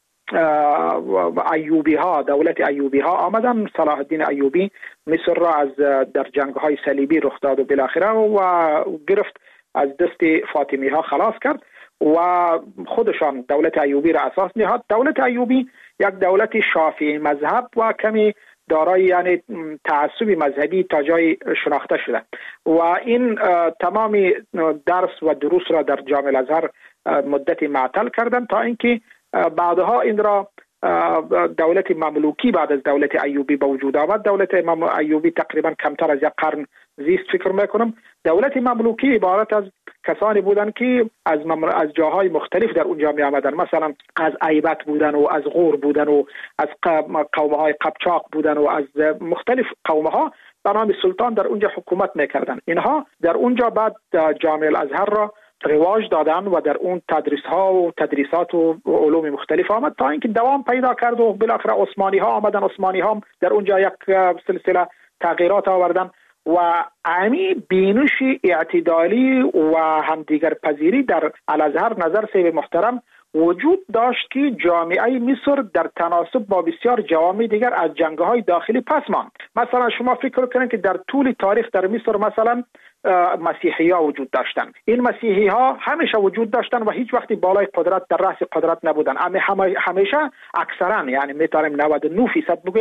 ایوبی ها، دولت ایوبی ها آمدن، صلاح الدین ایوبی مصر را از در جنگ های صلیبی رخ داد و بالاخره و گرفت، از دست فاطمی ها خلاص کرد و خودشان دولت ایوبی را اساس نهاد. دولت ایوبی یک دولت شافعی مذهب و کمی دارای یعنی تعصب مذهبی تا جای شناخته شده و این تمام درس و دروس را در جامع الازهر مدتی معطل کردند تا اینکه بعدها این را دولت مملوکی بعد از دولت ایوبی به وجود آمد. دولت ایوبی تقریبا کمتر از یک قرن زیست فکر میکنم. دولت مملوکی عبارت از کسانی بودند که از جاهای مختلف در اونجا می آمدن، مثلا از ایبت بودن و از غور بودن و از قومهای قبچاق بودن و از مختلف قومها به نام سلطان در اونجا حکومت میکردن. اینها در اونجا بعد جامع الازهر را رواج دادن و در اون تدریس ها و تدریسات و علوم مختلف آمد تا اینکه دوام پیدا کرد و بالاخره عثمانی ها آمدن. عثمانی ها در اونجا یک سلسله تغییرات آوردن و امی بینش اعتدالی و همدیگر پذیری در الازهر نظر سیب محترم وجود داشت که جامعه مصر در تناسب با بسیار جوامع دیگر از جنگ‌های داخلی پس ماند. مثلا شما فکر کنید که در طول تاریخ در مصر مثلا مسیحی ها وجود داشتن. این مسیحی ها همیشه وجود داشتن و هیچ وقتی بالای قدرت در رأس قدرت نبودن. همیشه اکثرا یعنی میتونیم 99% بگویم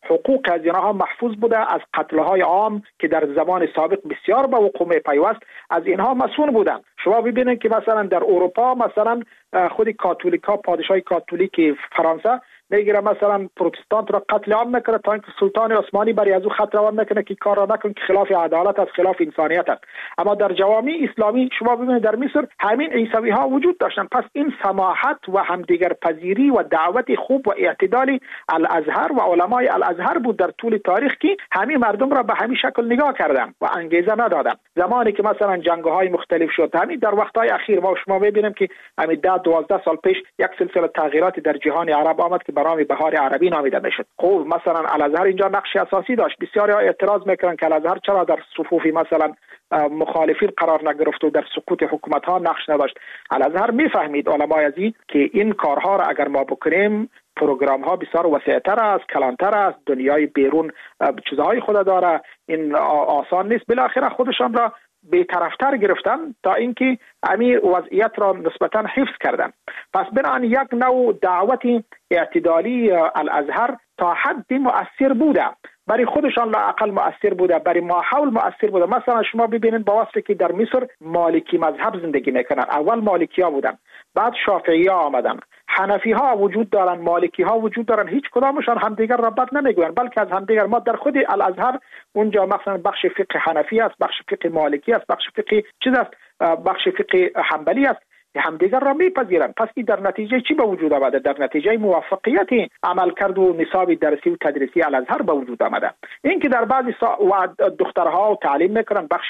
حقوق از اینها محفوظ بوده، از قتل‌های عام که در زمان سابق بسیار به وقوع پیوست از اینها مسئول بودن. شما ببینید که مثلا در اروپا مثلا خود کاتولیکا، پادشاه کاتولیک فرانسه میگیره مثلا پروتستانت را قتل عام نکنه تا اینکه سلطان عثمانی برای از او خط روان نکنه که کار را نکن که خلاف عدالت است، خلاف انسانیت است. اما در جوامع اسلامی شما ببینید در مصر همین عیسوی ها وجود داشتن. پس این سماحت و همدیگر پذیری و دعوت خوب و اعتدال الازهر و علمای الازهر بود در طول تاریخ که همین مردم را به همین شکل نگاه کردن و انگیزه ندادن. زمانی که مثلا جنگ‌های مختلف شد، همین در وقت‌های اخیر ما شما ببینیم که همین 10-12 سال پیش یک سلسله تغییراتی در جهان عرب آمد که به نام بهار عربی نامیده میشد. خب مثلا الازهر اینجا نقش اساسی داشت. بسیاری اعتراض میکنن که الازهر چرا در صفوف مثلا مخالفین قرار نگرفت و در سقوط حکومت ها نقش نداشت. الازهر میفهمید علمای ازی که این کارها را اگر ما بکنیم پروگرام ها بسیار وسیع‌تر است، کلانتر است، دنیای بیرون چیزهای خود داره، این آسان نیست. بالاخره خودشان را بی‌طرفتر گرفتن تا اینکه همین وضعیت را نسبتا حفظ کردن. پس بنابراین یک نوع دعوت اعتدالی الازهر تا حدی مؤثر بوده، برای خودشان لااقل مؤثر بوده، برای ماحول مؤثر بوده. مثلا شما ببینید با وصفی که در مصر مالکی مذهب زندگی میکنن، اول مالکی ها بودن، بعد شافعی ها آمدن، حنفی ها وجود دارن، مالکی ها وجود دارن، هیچ کدامشان همدیگر را بد نمیگوین بلکه از همدیگر. ما در خود الازهر اونجا مثلا بخش فقه حنفی است، بخش فقه مالکی است، بخش فقه چیز است، بخش فقه حنبلی است، همدیگر را میپذیرند. پس این در نتیجه چی به وجود آمده؟ در نتیجه موفقیت عملکرد و نصاب درسی و تدریسی الازهر به وجود آمده. این که در بعضی و دخترها و تعلیم میکنن، بخش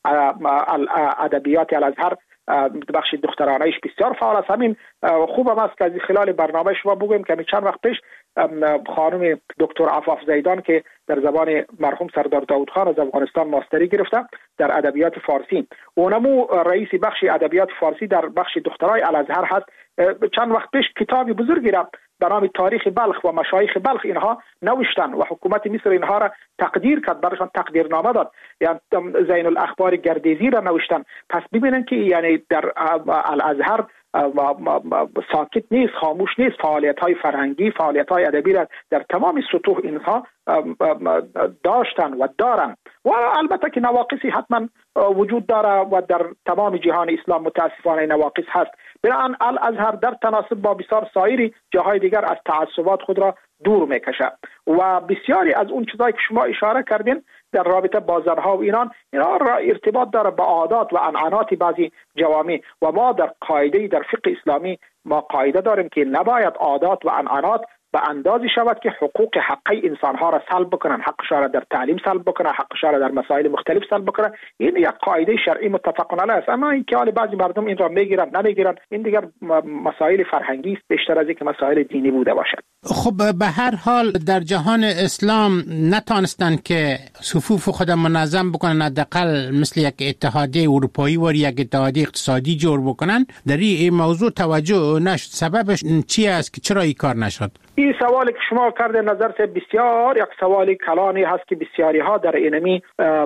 ادبیات الازهر بخش دخترانه‌ایش بسیار فعال است. همین خوبم است که از خلال برنامه شما بگویم که چند وقت پیش خانم دکتر عفاف زیدان که در زبان مرحوم سردار داود خان از افغانستان ماستری گرفته در ادبیات فارسی، اونمو رئیس بخش ادبیات فارسی در بخش دخترای الازهر هست، چند وقت پیش کتابی بزرگی را به نام تاریخ بلخ و مشایخ بلخ اینها نوشتن و حکومت مصر اینها را تقدیر کرد، برایشان تقدیرنامه داد. یعنی زین الاخبار گردیزی را نوشتن. پس ببینن که یعنی در الازهر ساکت نیست، خاموش نیست، فعالیت‌های فرهنگی، فعالیت‌های ادبی را در تمام سطوح اینها داشتن و دارن. و البته که نواقصی حتما وجود داره و در تمام جهان اسلام متاسفانه نواقص هست. بنابراین الازهر در تناسب با بسیار سایر جاهای دیگر از تعصبات خود را دور میکشه و بسیاری از اون چیزایی که شما اشاره کردین در رابطه با زنها و اینها را ارتباط داره با عادات و عنعنات بعضی جوامع و ما در قاعده در فقه اسلامی ما قاعده داریم که نباید عادات و عنعنات به اندازی شود که حقوق حقی انسانها را سلب بکنن، حقشان را در تعلیم سلب بکنن، حقشان را در مسائل مختلف سلب بکنن. این یک قاعده شرعی متفق علیه است. اما اینکه حال بعضی مردم این را میگیرن نمیگیرن، این دیگر مسائل فرهنگی است بیشتر از اینکه مسائل دینی بوده باشد. خب به هر حال در جهان اسلام نتانستن که صفوف خود منظم بکنن، حداقل مثل یک اتحادیه اروپایی و یک اتحادیه اقتصادی جور بکنن. در این موضوع توجه نشد. سببش چی است که چرا این کار نشد؟ این سوالی که شما کرده نظر بسیار یک سوالی کلانی هست که بسیاری ها در اینمی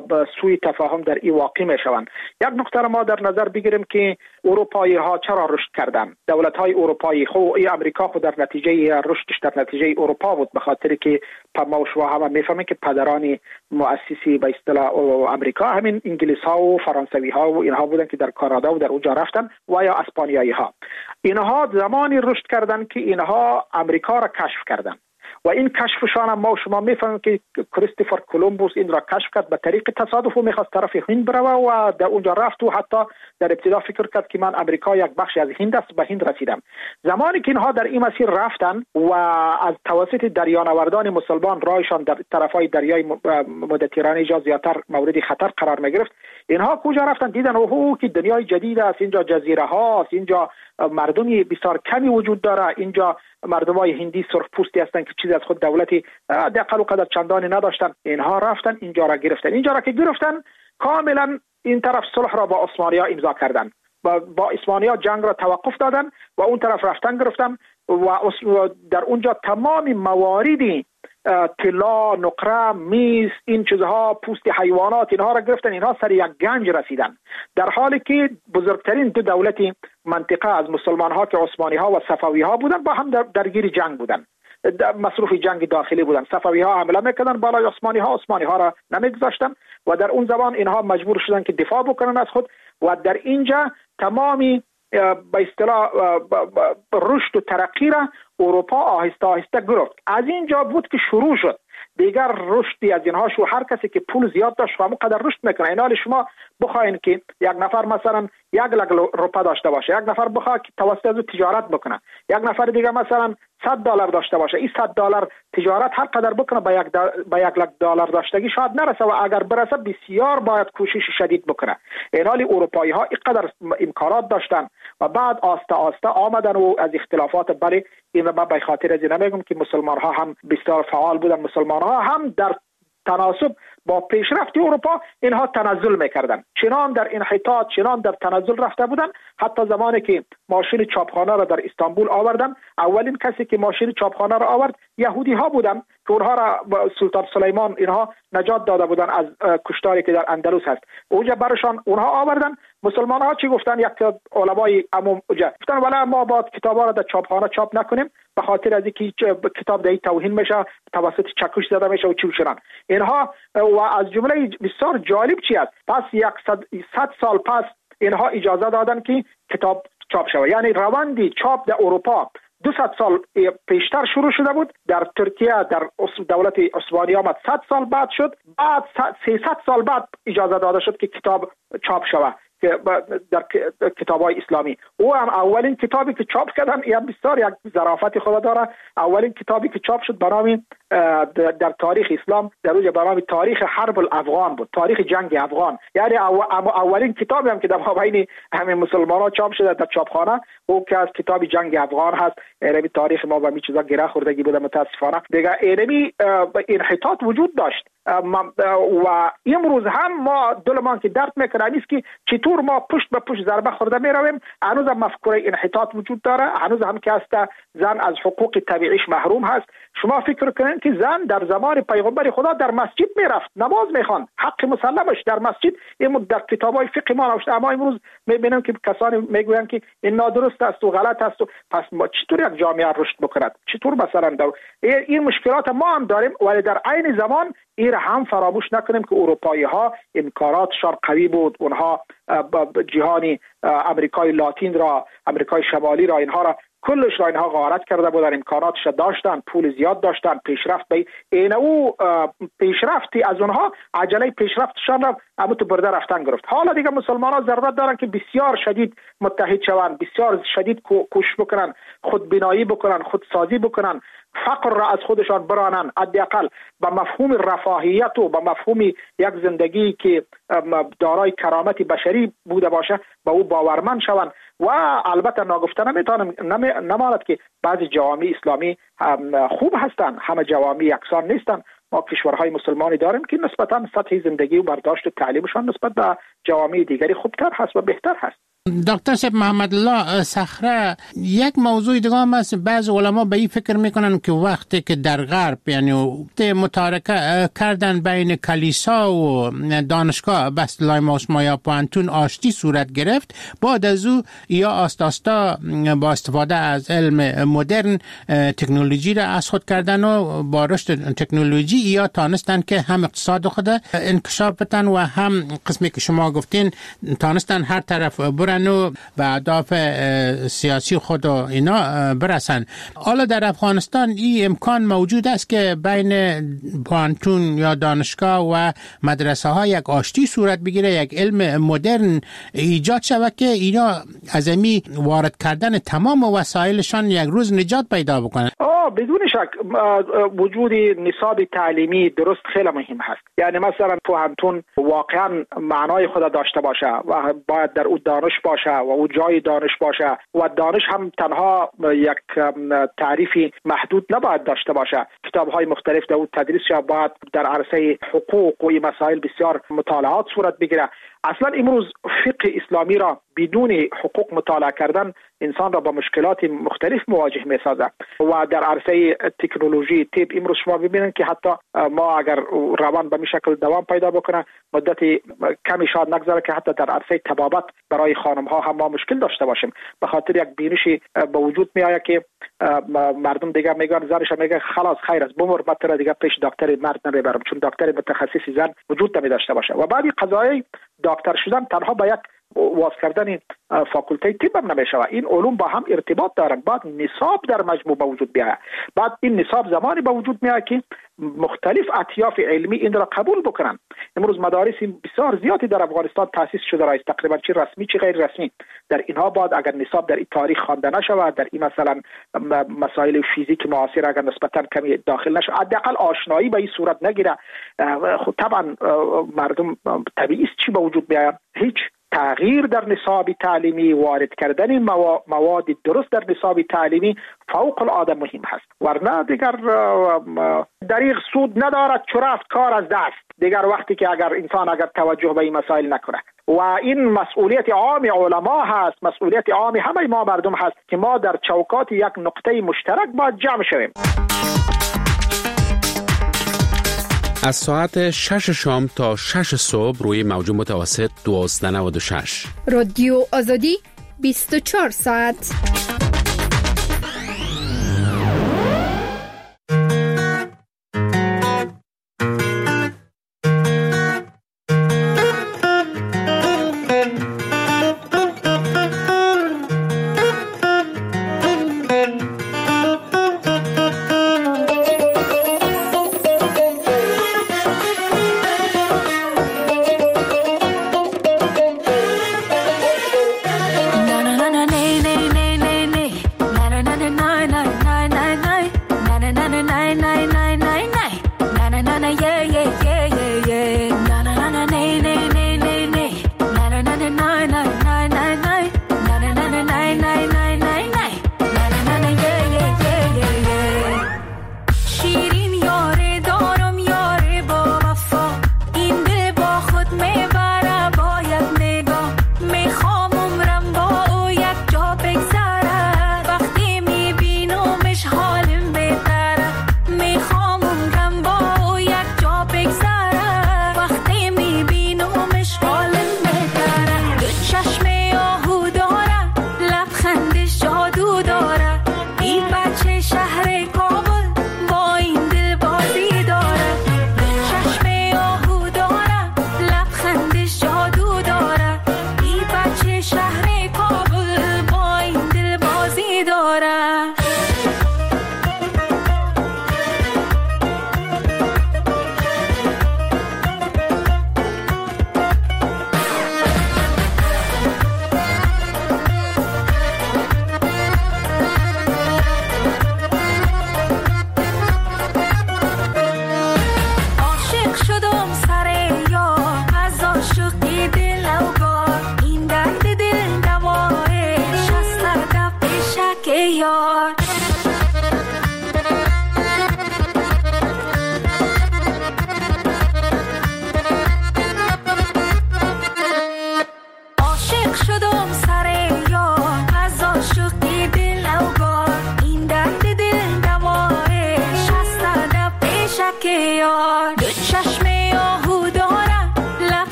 سوی تفاهم در این واقع می شوند. یک نکته ما در نظر بگیریم که اروپایی ها چرا رشد کردن. دولت های اروپایی ای امریکا خود در نتیجه رشدش در نتیجه اروپا بود، به خاطر که ما شما هم میفهمیم که پدران مؤسسی به اصطلاح امریکا همین انگلیس ها و فرانسوی ها و اینها بودن که در کانادا و در اونجا رفتن و یا اسپانیایی ها. اینها زمانی رشد کردن که اینها امریکا را کشف کردن و این کشفشان هم ما شما میفهمیم که کریستوفر کولومبوس این را کشف کرد به طریق تصادف و میخواست طرف هند بروه و در اونجا رفت و حتی در ابتدا فکر کرد که من امریکا یک بخشی از هند است، به هند رسیدم. زمانی که اینها در این مسیر رفتن و از توسط دریانوردان مسلمان رایشان در طرفای دریای مدیترانه جا زیادتر مورد خطر قرار میگرفت، اینها کجا رفتن؟ دیدن اوه که دنیای جدید است، اینجا جزیره هاست، اینجا مردمی بسیار کمی وجود داره، اینجا مردمای هندی سرخ پوستی هستن که چیزی از خود دولتی دقل و قدر چندانی نداشتن. اینها رفتن اینجا را گرفتن. اینجا را که گرفتن کاملا این طرف صلح را با عثمانی ها امضا کردن، با عثمانی ها جنگ را توقف دادن و اون طرف رفتن گرفتن و در اونجا تمام مواردی طلا، نقره، میز، این چیزها، پوست حیوانات، اینها را گرفتن. اینها سر یک گنج رسیدن، در حالی که بزرگترین دو دولتی منطقه از مسلمان ها که عثمانی ها و صفوی ها بودن با هم درگیر جنگ بودن. مصروف جنگ داخلی بودن. صفوی ها حمله میکردن بالای عثمانی ها را نمیگذاشتن و در اون زمان اینها مجبور شدن که دفاع بکنن از خود و در اینجا تمامی به اصطلاح رشد و ترقی را اروپا آهسته آهسته گرفت. از اینجا بود که شروع شد دیگر رشدی از اینها شو. هر کسی که پول زیاد داشت همونقدر رشد میکنه. این حال شما بخواین که یک نفر مثلا 1 لک روپا داشته باشه، یک نفر بخواد که توسط از تجارت بکنه، یک نفر دیگه مثلا $100 داشته باشه، این $100 تجارت هر قدر بکنه به 1 لک دلار داشتگی شاید نرسه و اگر برسه بسیار باید کوشش شدید بکنه. این حال اروپایی ها اینقدر امکانات داشتن و بعد آسته آسته آمدن و از اختلافات بله این رو من به خاطر از نمیگم که مسلمان ها هم بسیار فعال بودن، مسلمان ها هم در تناسب با پیشرفت اروپا اینها تنزل میکردن، چنان در انحطاط چنان در تنزل رفته بودن. حتی زمانی که ماشین چاپخانه را در استانبول آوردن، اولین کسی که ماشین چاپخانه را آورد یهودی ها بودن که اونها را سلطان سلیمان اینها نجات داده بودن از کشتاری که در اندلس هست. اونجا برشان اونها آوردن. مسلمان ها چی گفتن؟ یک علمای عموم گفتن ولی ما با کتابا را در چاپخانه چاپ نکنیم به خاطر از اینکه کتاب در توهین میشه، توسط چکش زده میشه و چی چنان اینها. و از جمله بسیار جالب چی است؟ پس 100 سال پس اینها اجازه دادن که کتاب چاپ شود. یعنی روندی چاپ در اروپا 200 سال پیشتر شروع شده بود. در ترکیه در دولت عثمانی آمد 100 سال بعد شد، بعد 300 سال بعد اجازه داده شد که کتاب چاپ شود که در کتاب‌های اسلامی. او هم اولین کتابی که چاپ کردن یا بسیار یک ظرافت خود داره، اولین کتابی که چاپ شد به نام در تاریخ اسلام در روز به نام تاریخ حرب الافغان بود، تاریخ جنگ افغان. یعنی اولین کتابی هم که در مابین همه مسلمان‌ها چاپ شده در چاپخانه او که از کتاب جنگ افغان هست. علمی تاریخ ما و می چیزا گره خوردگی بوده متاسفانه. دیگه علمی انحطاط وجود داشت و امروز هم ما دلمان که درد میکنه نیست که چطور ما پشت به پشت ضربه خورده میرویم. هنوز هم مفکوره انحطاط وجود داره، هنوز هم که است زن از حقوق طبیعیش محروم هست. شما فکر کنید که زن در زمان پیغمبر خدا در مسجد میرفت نماز میخوان، حق مسلمش در مسجد. این در کتابای فقه ما نوشته، اما امروز میبینیم که کسانی میگویند که این نادرست است و غلط است. و پس ما چطور یک جامعه رشد بکند؟ چطور مثلا این مشکلات ما هم داریم، ولی در عین زمان این هم فراموش نکنیم که اروپایی ها امکاناتشان قوی بود. اونها جهانی امریکای لاتین را، امریکای شمالی را، اینها را کلش را اینها غارت کرده بودن، امکاناتش داشتن، پول زیاد داشتن، پیشرفت به این او پیشرفتی از اونها عجله پیشرفتشان را اموت برده رفتن گرفت. حالا دیگه مسلمان ها ضرورت دارن که بسیار شدید متحد شوند، بسیار شدید کوشش بکنن، خودبینایی بکنن، خودسازی بکنن، فقر را از خودشان برانن، حداقل به مفهوم رفاهیت و به مفهوم یک زندگی که دارای کرامت بشری بوده باشه به او باورمند شوند. و البته ناگفته نماند که بعضی جوامع اسلامی خوب هستند، همه جوامع یکسان نیستند. ما کشورهای مسلمانی داریم که نسبتاً سطح زندگی و برداشت و تعلیمشان نسبت به جوامع دیگری خوبتر هست و بهتر هست. دکتر صاحب محمد الله صخره، یک موضوع دیگه هم هست. بعض علما به این فکر میکنن که وقتی که در غرب یعنی متارکه کردن بین کلیسا و دانشگاه بسطلای ماسما یا پانتون آشتی صورت گرفت، بعد از او یا آستاستا با استفاده از علم مدرن تکنولوژی را از خود کردن و با رشد تکنولوژی یا تانستن که هم اقتصاد خود انکشاف بدن و هم قسمی که شما گفتین تانستن هر طرف برن و به اهداف سیاسی خود و اینا برسن. حالا در افغانستان این امکان موجود است که بین پانتون یا دانشگاه و مدرسه ها یک آشتی صورت بگیره، یک علم مدرن ایجاد شود که اینا از امی وارد کردن تمام وسایلشان یک روز نجات پیدا بکنن. بدون شک وجود نصاب تعلیمی درست خیلی مهم هست. یعنی مثلا پانتون واقعا معنای خود داشته باشه و باید در او دانش باشه و او جای دانش باشه و دانش هم تنها یک تعریفی محدود نباید داشته باشه. کتاب‌های مختلف در او تدریس شود، باید در عرصه حقوق و مسائل بسیار مطالعات صورت بگیره. اصلا امروز فقه اسلامی را بدون حقوق مطالعه کردن انسان را با مشکلات مختلف مواجه می سازد. و در عرصه تکنولوژی طب امروز شما ببینید که حتی ما اگر روان به این شکل دوام پیدا بکنه مدت کمی شاید نگذره که حتی در عرصه طبابت برای خانم ها هم ما مشکل داشته باشیم، به خاطر یک بینشی به وجود می آید که مردم دیگه میگن، زنش میگه خلاص خیر است بمر، من تو دیگه پیش دکتر مرد نمیبرم، چون دکتر متخصص زن وجود نمیداشته باشه. و بعد قضایی دکتر شدن تنها با یک واس کردن فاکولته طب هم نمیشه. این علوم با هم ارتباط دارن. بعد نصاب در مجموع به وجود بیاید. بعد این نصاب زمانی به وجود میاد که مختلف اطیاف علمی این را قبول بکنن. امروز مدارس بسیار زیادی در افغانستان تاسیس شده است، تقریبا چه رسمی چه غیر رسمی. در اینها بعد اگر نصاب در این تاریخ خوانده نشود، در این مثلا مسائل فیزیک معاصر اگر نسبتا کمی داخل نشود، حداقل آشنایی به این صورت نگیره، خب طبعا مردم طبیعی است چی به وجود میاد؟ هیچ تغییر در نصاب تعلیمی، وارد کردن مواد درست در نصاب تعلیمی فوق العاده مهم هست. ورنه دیگر دریغ سود ندارد، چو رفت کار از دست. دیگر وقتی که اگر انسان توجه به این مسائل نکنه، و این مسئولیت عام علما هست، مسئولیت عام همه ما مردم هست که ما در چوکات یک نقطه مشترک باید جمع شویم. از ساعت 6 شام تا 6 صبح روی موج متوسط 1296 رادیو آزادی 24 ساعت.